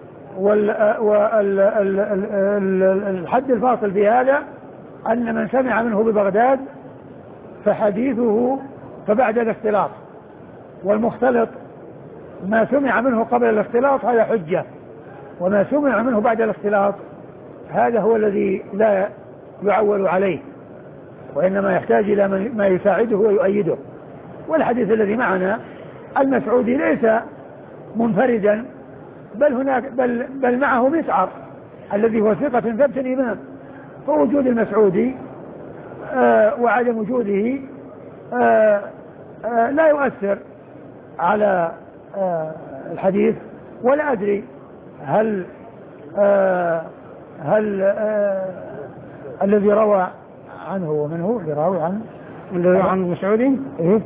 والحد الفاصل في هذا أن من سمع منه ببغداد فحديثه فبعد الاختلاط، والمختلط ما سمع منه قبل الاختلاط هذا حجة، وما سمع منه بعد الاختلاط هذا هو الذي لا يعول عليه، وإنما يحتاج إلى ما يساعده ويؤيده. والحديث الذي معنا المسعودي ليس منفردا، بل هناك بل, بل معه مسعر الذي هو ثقة ثبت إمام، فوجود المسعودي آه وعدم وجوده آه آه لا يؤثر على آه الحديث. ولا أدري هل آه هل آه الذي روى عنه ومن هو اللي راوي عنه اللي عن المسعودي إيه؟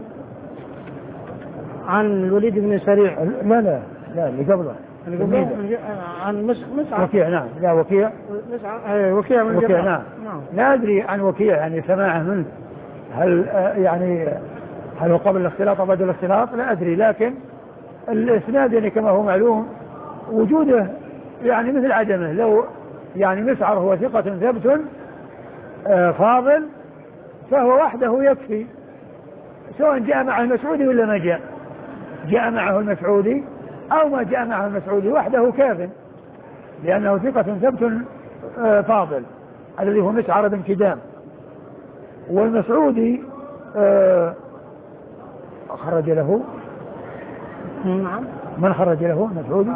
عن الوليد بن سريع. لا لا لا اللي قبله عن مسعر وكيع. نعم لا وكيع وكيع من وكيع نعم. نعم لا أدري عن وكيع يعني سماعه منه هل آه يعني هل هو قبل الاختلاط أو بعد الاختلاط لا أدري، لكن الإسناد يعني كما هو معلوم وجوده يعني مثل عدمه. لو يعني مسعر هو ثقة ثبت آه فاضل فهو وحده يكفي، سواء جاء معه المسعودي ولا ما جاء، جاء معه المسعودي أو ما جاء معه المسعودي وحده كاف، لأنه ثقة ثبت آه فاضل الذي هو مسعر بن كدام. والمسعودي آه خرج له من خرج له المسعودي؟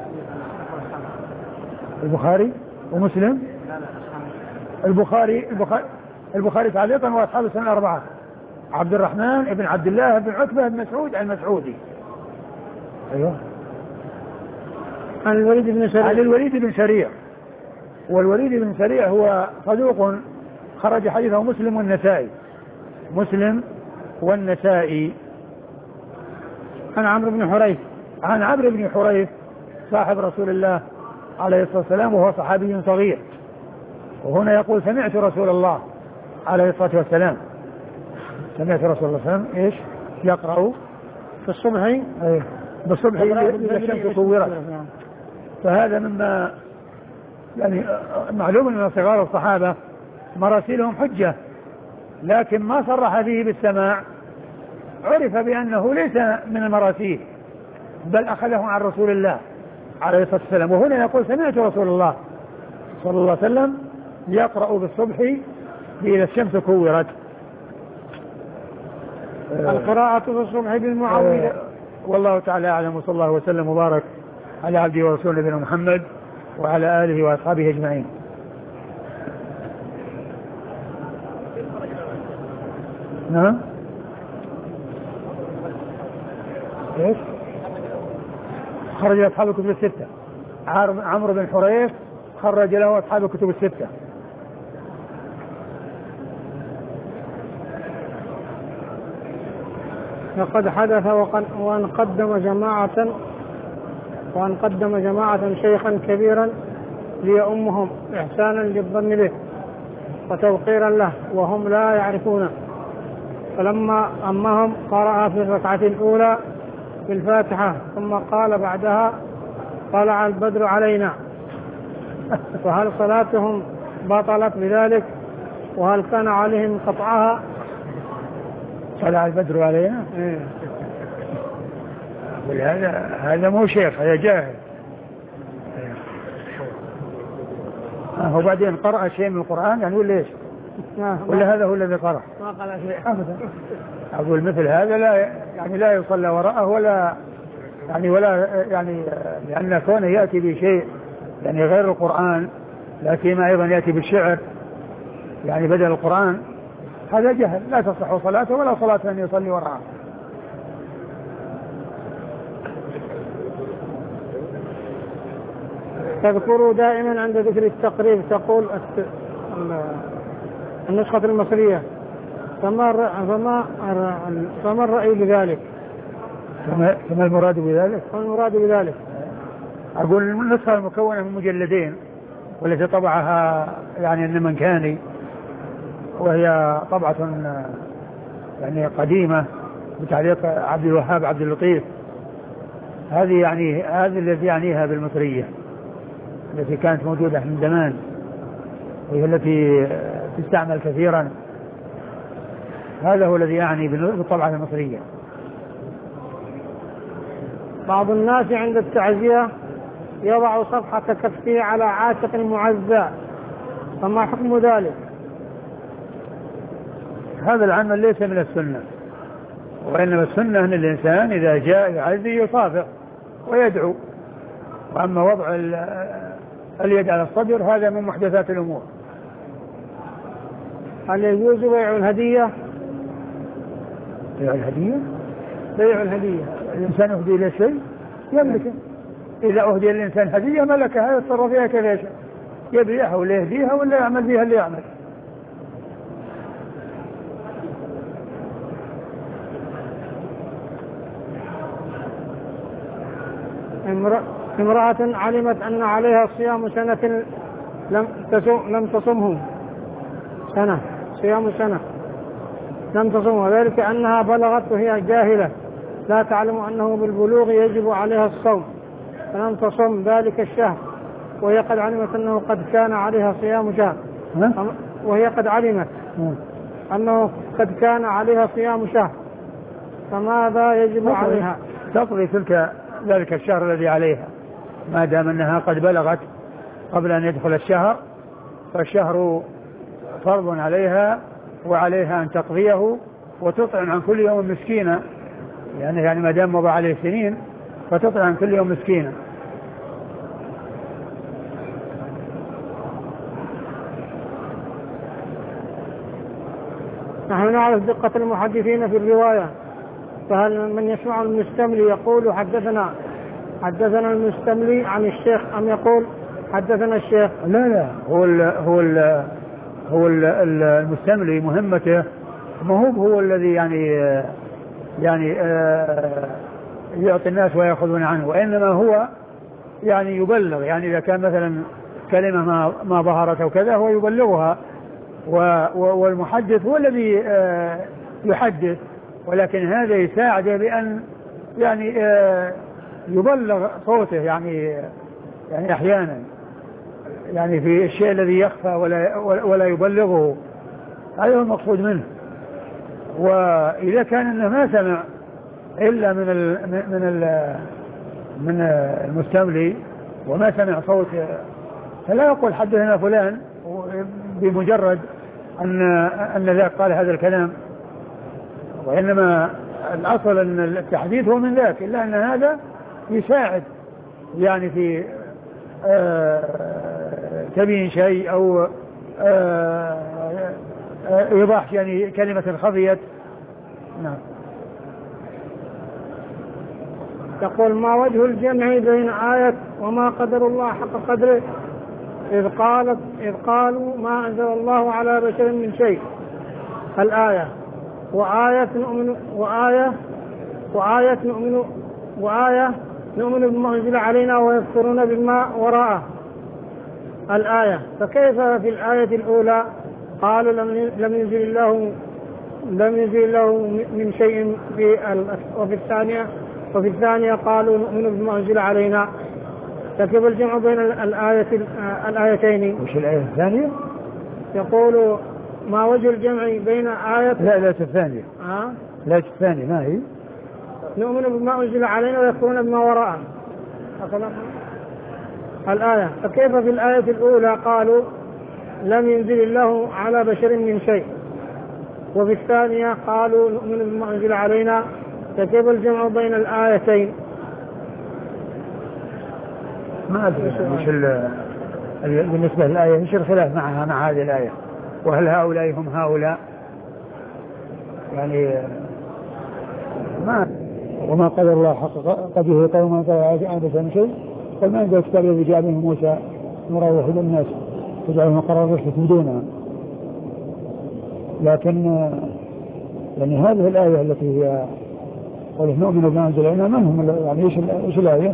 البخاري ومسلم. البخاري البخاري البخاري تعليقا واصحاب السنة الأربعة عبد الرحمن بن عبد الله بن عتبة بن مسعود المسعودي. ايوه عن الوليد بن سريع. عن الوليد بن سريع. والوليد بن سريع هو صدوق خرج حديثه مسلم والنسائي مسلم والنسائي. عن عمرو بن حريث. عن عمرو بن حريث صاحب رسول الله عليه الصلاة والسلام وهو صحابي صغير، وهنا يقول سمعت رسول الله عليه الصلاة والسلام سمعت رسول الله صلى الله عليه وسلم ايش يقرأ في الصبح ايه بالصبح إذا الشمس كورت. فهذا مما يعني معلوم ان صغار الصحابة مراسيلهم حجة، لكن ما صرح به بالسماع عرف بأنه ليس من المراسيل بل أخذه عن رسول الله عليه الصلاة والسلام. وهنا يقول سمعت رسول الله صلى الله عليه وسلم يقرأ بالصبح إذا الشمس كورت. القراءة في الصبح بالمعوذة. والله تعالى أعلم، وصلى الله وسلم وبارك على عبده ورسوله نبينا محمد وعلى آله وأصحابه أجمعين. نعم ايش خرج أصحاب الكتب الستة. عمرو بن حريث خرج له أصحاب الكتب الستة. لقد حدث وأن قدم جماعة وأن قدم جماعة شيخا كبيرا ليؤمهم إحسانا للظن به وتوقيرا له وهم لا يعرفونه، فلما أمهم قرأ في الركعة الأولى بالفاتحة ثم قال بعدها طلع البدر علينا، فهل صلاتهم بطلت بذلك وهل كان عليهم قطعها؟ طلع البدر علينا إيه؟ هذا هذا مو شيخ، هذا جاهل. هو بعدين قرأ شيء من القرآن يعني ولا ايش؟ ولا هذا هو الذي قرأ؟ ما قال شيء أبدا. أقول مثل هذا لا يعني لا يصلى وراءه ولا يعني ولا يعني لأن كونه يأتي بشيء يعني غير القرآن لكن أيضا يأتي بالشعر يعني بدل القرآن، هذا جهل لا تصح صلاته ولا صلاة من يصلي وراءه. تذكروا دائما عند ذكر التقريب تقول النسخة المصرية فما فما فما الرأي بذلك؟ فما المراد بذلك؟ فما المراد بذلك؟ أقول النسخة المكونة من مجلدين والتي طبعها يعني النمنكاني، وهي طبعة يعني قديمة بتعليق عبد الوهاب عبد اللطيف. هذه يعني هذه التي يعنيها بالمصرية التي كانت موجودة من زمان، وهي التي تستعمل كثيرا. هذا هو الذي يعني بالطبعة المصرية. بعض الناس عند التعزية يضع صفحة كفه على عاتق المعزى، فما حكم ذلك؟ هذا العمل ليس من السنة، وإنما السنة أن الإنسان إذا جاء يعزي يصافح ويدعو. وأما وضع اليد على الصدر هذا من محدثات الأمور. هل يجوز بيع الهدية؟ بيع الهدية؟ بيع الهدية الإنسان أهدي له شيء يملكه. إذا أهدي الإنسان هدية ملكها يتصرف فيها كيف يشاء، يبيعها ولا يهديها ولا يعمل فيها اللي يعمل. امرأة علمت أن عليها صيام سنة لم تصم لم تصمه سنة صيام سنة لم تصمه، ذلك أنها بلغت وهي جاهلة لا تعلم أنه بالبلوغ يجب عليها الصوم، فلم تصم ذلك الشهر وهي قد علمت أنه قد كان عليها صيام شهر، وهي قد علمت أنه قد كان عليها صيام شهر، فماذا يجب عليها؟ تقضي تلك ذلك الشهر الذي عليها ما دام أنها قد بلغت قبل أن يدخل الشهر، فالشهر فرض عليها وعليها أن تقضيه وتطعم عن كل يوم مسكينة، يعني يعني ما دام مضى عليه سنين فتطعم عن كل يوم مسكينة. نحن نعرف دقة المحدثين في الرواية، فهل من يسمع المستملي يقول حدثنا حدثنا المستملي عن الشيخ أم يقول حدثنا الشيخ؟ لا لا هو ال هو ال هو ال المستملي مهمته ما هو هو الذي يعني يعني يعطي الناس ويأخذون عنه، وإنما هو يعني يبلغ، يعني إذا كان مثلا كلمة ما ما ظهرت أو كذا هو يبلغها، والمحدث هو الذي يحدث، ولكن هذا يساعده بأن يعني يبلغ صوته يعني يعني أحيانا يعني في الشيء الذي يخفى ولا ولا يبلغه، هذا هو المقصود منه. وإذا كان إنه ما سمع إلا من ال من ال من المستملي وما سمع صوت، فلا يقول حدثنا فلان بمجرد أن أن ذاك قال هذا الكلام، وإنما الأصل أن التحديث هو من ذاك، إلا أن هذا يساعد يعني في تبيين شيء أو إيضاح يعني كلمة خفيت. نعم. يقول ما وجه الجمع بين آية وما قدر الله حق قدره إذ قالت إذ قالوا ما أنزل الله على بشر من شيء الآية، وآية نؤمن وآية وآية نؤمن وآية نؤمن بما أنزل علينا ويكفرون بما وراءه الآية، فكيف في الآية الأولى قالوا لم ينزل الله لم ينزل الله من شيء في وفي الثانية وفي الثانية قالوا نؤمن بما أنزل علينا، فكيف الجمع بين الآية الآيتين؟ وش الآية الثانية؟ يقول ما وجه الجمع بين آية لا لا الثانية ها لا الثانية ما هي نؤمن بما أنزل علينا ويكفرون بما وراءه الآية، فكيف في الآية الأولى قالوا لم ينزل الله على بشر من شيء وفي الثانية قالوا نؤمن بما أنزل علينا، فكيف الجمع بين الآيتين؟ ما أدري وش بالنسبة للآية ايش الخلاف معها مع هذه الآية، وهل هؤلاء هم هؤلاء يعني ما وما قدر الله حق قدره قوما فعاد عن شيء، قل ما أنزل الكتاب الذي جاء به موسى نورا وهدى للناس تجعلهم قرارا تهدونها، لكن يعني هذه الآية التي هي قل نؤمن بما أنزل إلينا، من هم يعني إيش إيش الآية؟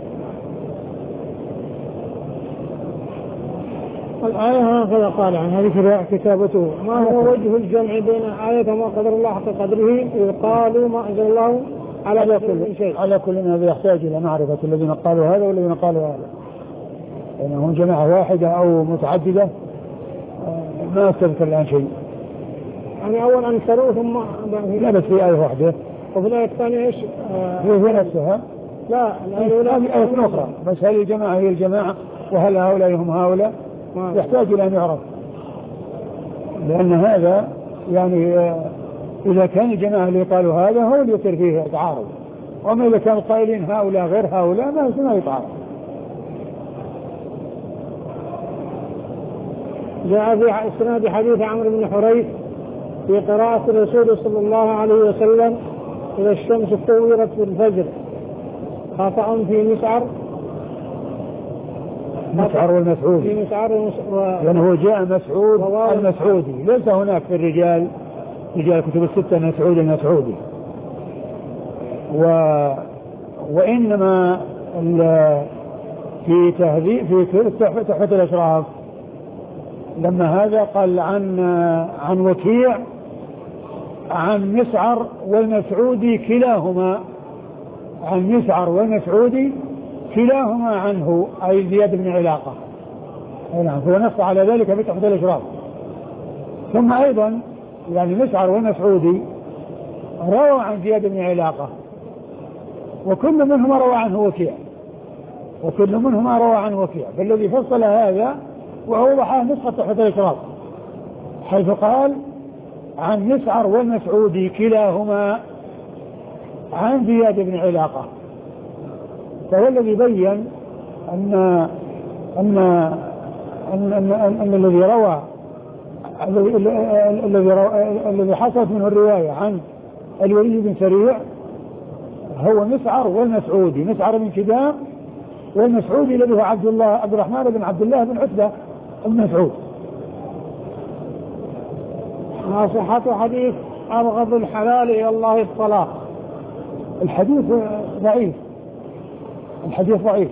الآية هكذا قال عن هذه كتابته. ما هو وجه الجمع بين آية ما قدر الله حق قدره إذ قالوا ما أنزل الله على كل شيء؟ على كل هذا يحتاج إلى معرفة الذين قالوا هذا والذين قالوا هذا، يعني هم جماعة واحدة أو متعددة ما أستذكر الآن شيء. يعني أول أنكروا ثم لا بس في آية واحدة وفي الآية الثانية إيش؟ هي نفسها. لا هذه آية أخرى، بس هذه الجماعة هي الجماعة وهل هؤلاء هم هؤلاء يحتاج إلى أن يعرف، لأن هذا يعني إذا كان الجماعة اللي قالوا هذا هو اللي يصير فيه تعارض، وما إذا كانوا قائلين هؤلاء غير هؤلاء ما يصير يتعارض. جاء في إسناد حديث عمرو بن حريث في قراءة الرسول صلى الله عليه وسلم إذا الشمس كورت في الفجر خطأ في مسعر مسعر والمسعودي في مسعر و... لأنه يعني جاء مسعود المسعودي، ليس هناك في الرجال رجال كتب الستة مسعود المسعودي، و... وإنما ال... في تهذيب في تحفة الأشراف لما هذا قال عن عن وكيع عن مسعر والمسعودي كلاهما، عن مسعر والمسعودي كلاهما عنه أي زياد بن علاقة. نعم هو نص على ذلك في تحفة الأشراف. ثم أيضا يعني مسعر والمسعودي روى عن زياد بن علاقة، وكل منهما روى عنه وكيع وكل منهما روى عنه وكيع، فالذي فصل هذا وأوضح نسخة تحفة الأشراف حيث قال عن مسعر والمسعودي كلاهما عن زياد بن علاقة، فهو الذي بين أن أن أن أن, أن, أن الذي روى الذي الذي حصلت منه الرواية عن الوليد بن سريع هو مسعر والمسعودي، مسعر بن كدام والمسعودي الذي هو عبد الله عبد الرحمن بن عبد الله بن عتبة المسعود. ما صحة حديث أبغض الحلال إلى الله الطلاق؟ الحديث ضعيف، الحديث ضعيف.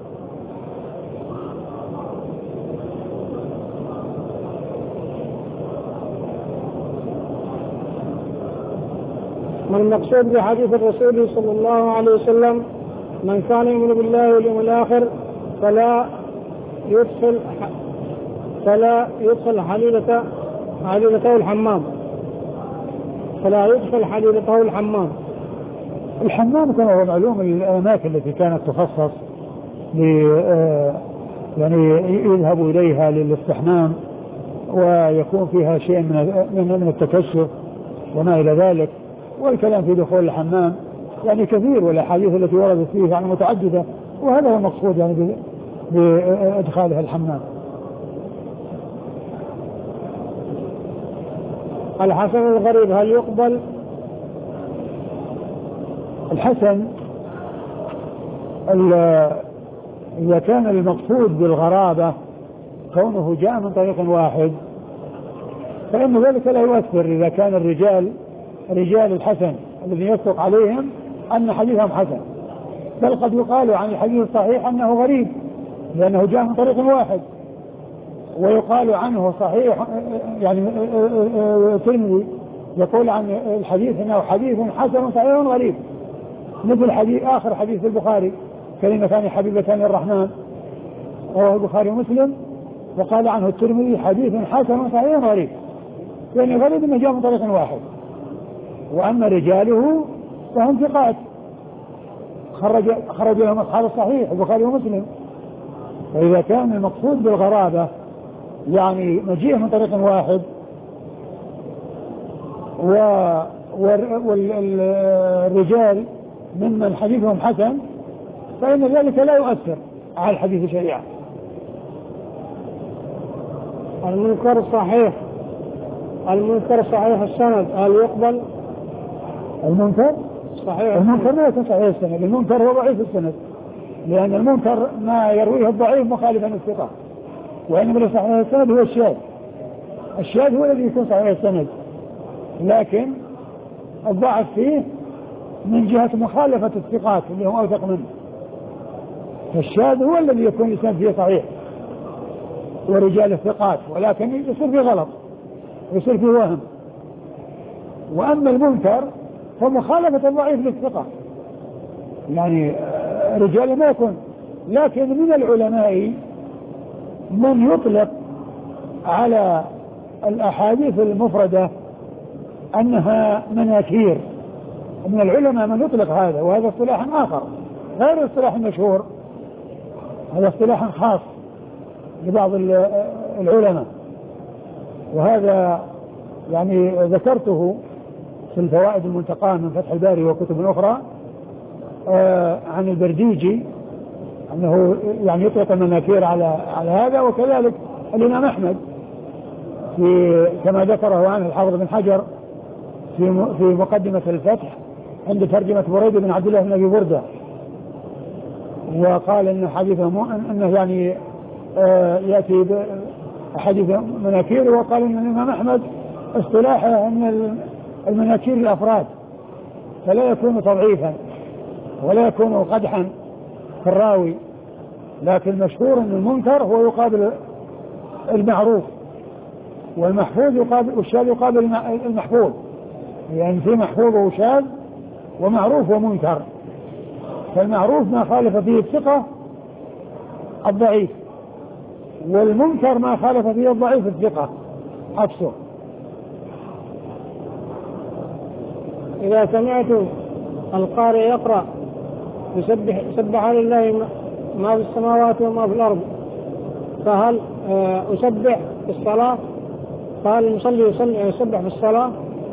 ما المقصود بحديث الرسول صلى الله عليه وسلم من كان يؤمن بالله واليوم الآخر فلا يدخل فلا يدخل حليلة حليلته الحمام فلا يدخل حليلته الحمام الحمام كما هو معلوم الأماكن التي كانت تخصص ل يعني يذهب إليها للاستحمام ويكون فيها شيء من من التكشف وما إلى ذلك، والكلام في دخول الحمام يعني كثير، والأحاديث التي وردت فيه يعني متعددة، وهذا هو المقصود يعني بإدخالها الحمام. الحسن الغريب هل يقبل؟ الحسن إذا كان المقصود بالغرابة كونه جاء من طريق واحد فإن ذلك لا يؤثر إذا كان الرجال رجال الحسن الذي يصدق عليهم أن حديثهم حسن، بل قد يقال عن الحديث الصحيح أنه غريب لأنه جاء من طريق واحد، ويقال عنه صحيح يعني الترمذي يقول عن الحديث أنه حديث حسن صحيح غريب، مثل حديث آخر حديث البخاري كلمتان حبيبتان الرحمن رواه البخاري ومسلم، وقال عنه الترمذي حديث حسن صحيح غريب، يعني غريب أنه جاء من طريق واحد. وأما رجاله فهم ثقات خرج خرج لهم أصحاب الصحيح البخاري ومسلم، فإذا كان المقصود بالغرابة يعني مجيء من طريق واحد والرجال ممن حديثهم حسن فإن ذلك لا يؤثر على الحديث شريعة. المنكر صحيح المنكر صحيح السند هل يقبل؟ المنكر صحيح المنكر لا يكون صحيح السند، المنكر هو ضعيف السند، لأن المنكر ما يرويه الضعيف مخالفا للثقة، وإنما صحيح السند هو الشاذ، الشاذ هو الذي يكون صحيح السند، لكن الضعف فيه من جهة مخالفة الثقات اللي هم أوثق منه. فالشاذ هو الذي يكون الإنسان فيه صحيح ورجال الثقات، ولكن يصير فيه غلط ويصير فيه وهم. وأما المنكر فمخالفة الضعيف للثقة، يعني رجال ما يكون. لكن من العلماء من يطلق على الأحاديث المفردة أنها مناكير، من العلماء من يطلق هذا، وهذا اصطلاح آخر غير الاصطلاح المشهور، هذا اصطلاح خاص لبعض العلماء. وهذا يعني ذكرته في الفوائد المنتقاة من فتح الباري وكتب أخرى آه عن البرديجي أنه يعني يطلق المناكير على على هذا. وكذلك الإمام أحمد في كما ذكره عنه الحافظ بن حجر في في مقدمة الفتح عند ترجمة بريد بن عبد الله بن أبي بردة، وقال إن حديثه أنه يعني آه يأتي بحديث مناكير. وقال إن الإمام أحمد اصطلاحه أن المناكير الأفراد، فلا يكون تضعيفا ولا يكون قدحا في الراوي، لكن مشهور أن المنكر هو يقابل المعروف، والمحفوظ يقابل والشاذ يقابل المحفوظ، يعني في محفوظ وشاذ ومعروف ومنكر. فالمعروف ما خالف فيه الثقة الضعيف، والمنكر ما خالف فيه الضعيف الثقة عكسه. إذا سمعت القارئ يقرأ يسبح سبح لله ما في السماوات وما في الأرض، فهل أسبح في الصلاة؟ فهل المصلي يسبح في الصلاة؟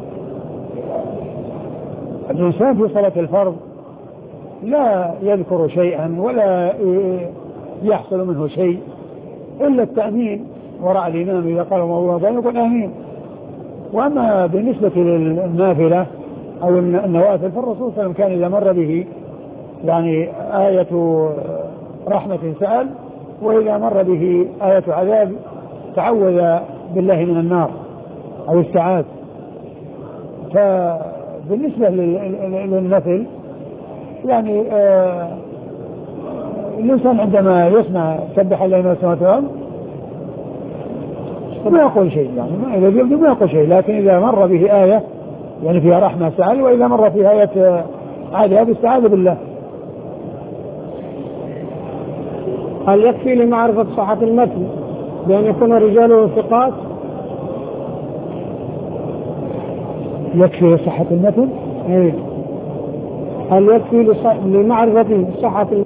الإنسان في صلاة الفرض لا يذكر شيئا ولا يحصل منه شيء إلا التأمين وراء الإمام، إذا قال الله يقول آمين. وأما بالنسبة للنافلة أو النوافل فالرسول صلى الله عليه وسلم كان إذا مر به يعني آية رحمة سأل، وإذا مر به آية عذاب تعوذ بالله من النار أو استعاذ. فبالنسبة للنفل يعني آه الإنسان عندما يسمع سبح الله من السماوات والأرض ما يقول شيء، يعني إذا يبدو ما يقول شيء، لكن إذا مر به آية يعني فيها رحمة سأل، وإذا مر فيها آية عذاب استعاذ بالله. هل يكفي لمعرفة صحة المتن بأن يكون رجاله ثقات؟ يكفي صحة المتن؟ إيه. هل يكفي لمعرفة صحة المتن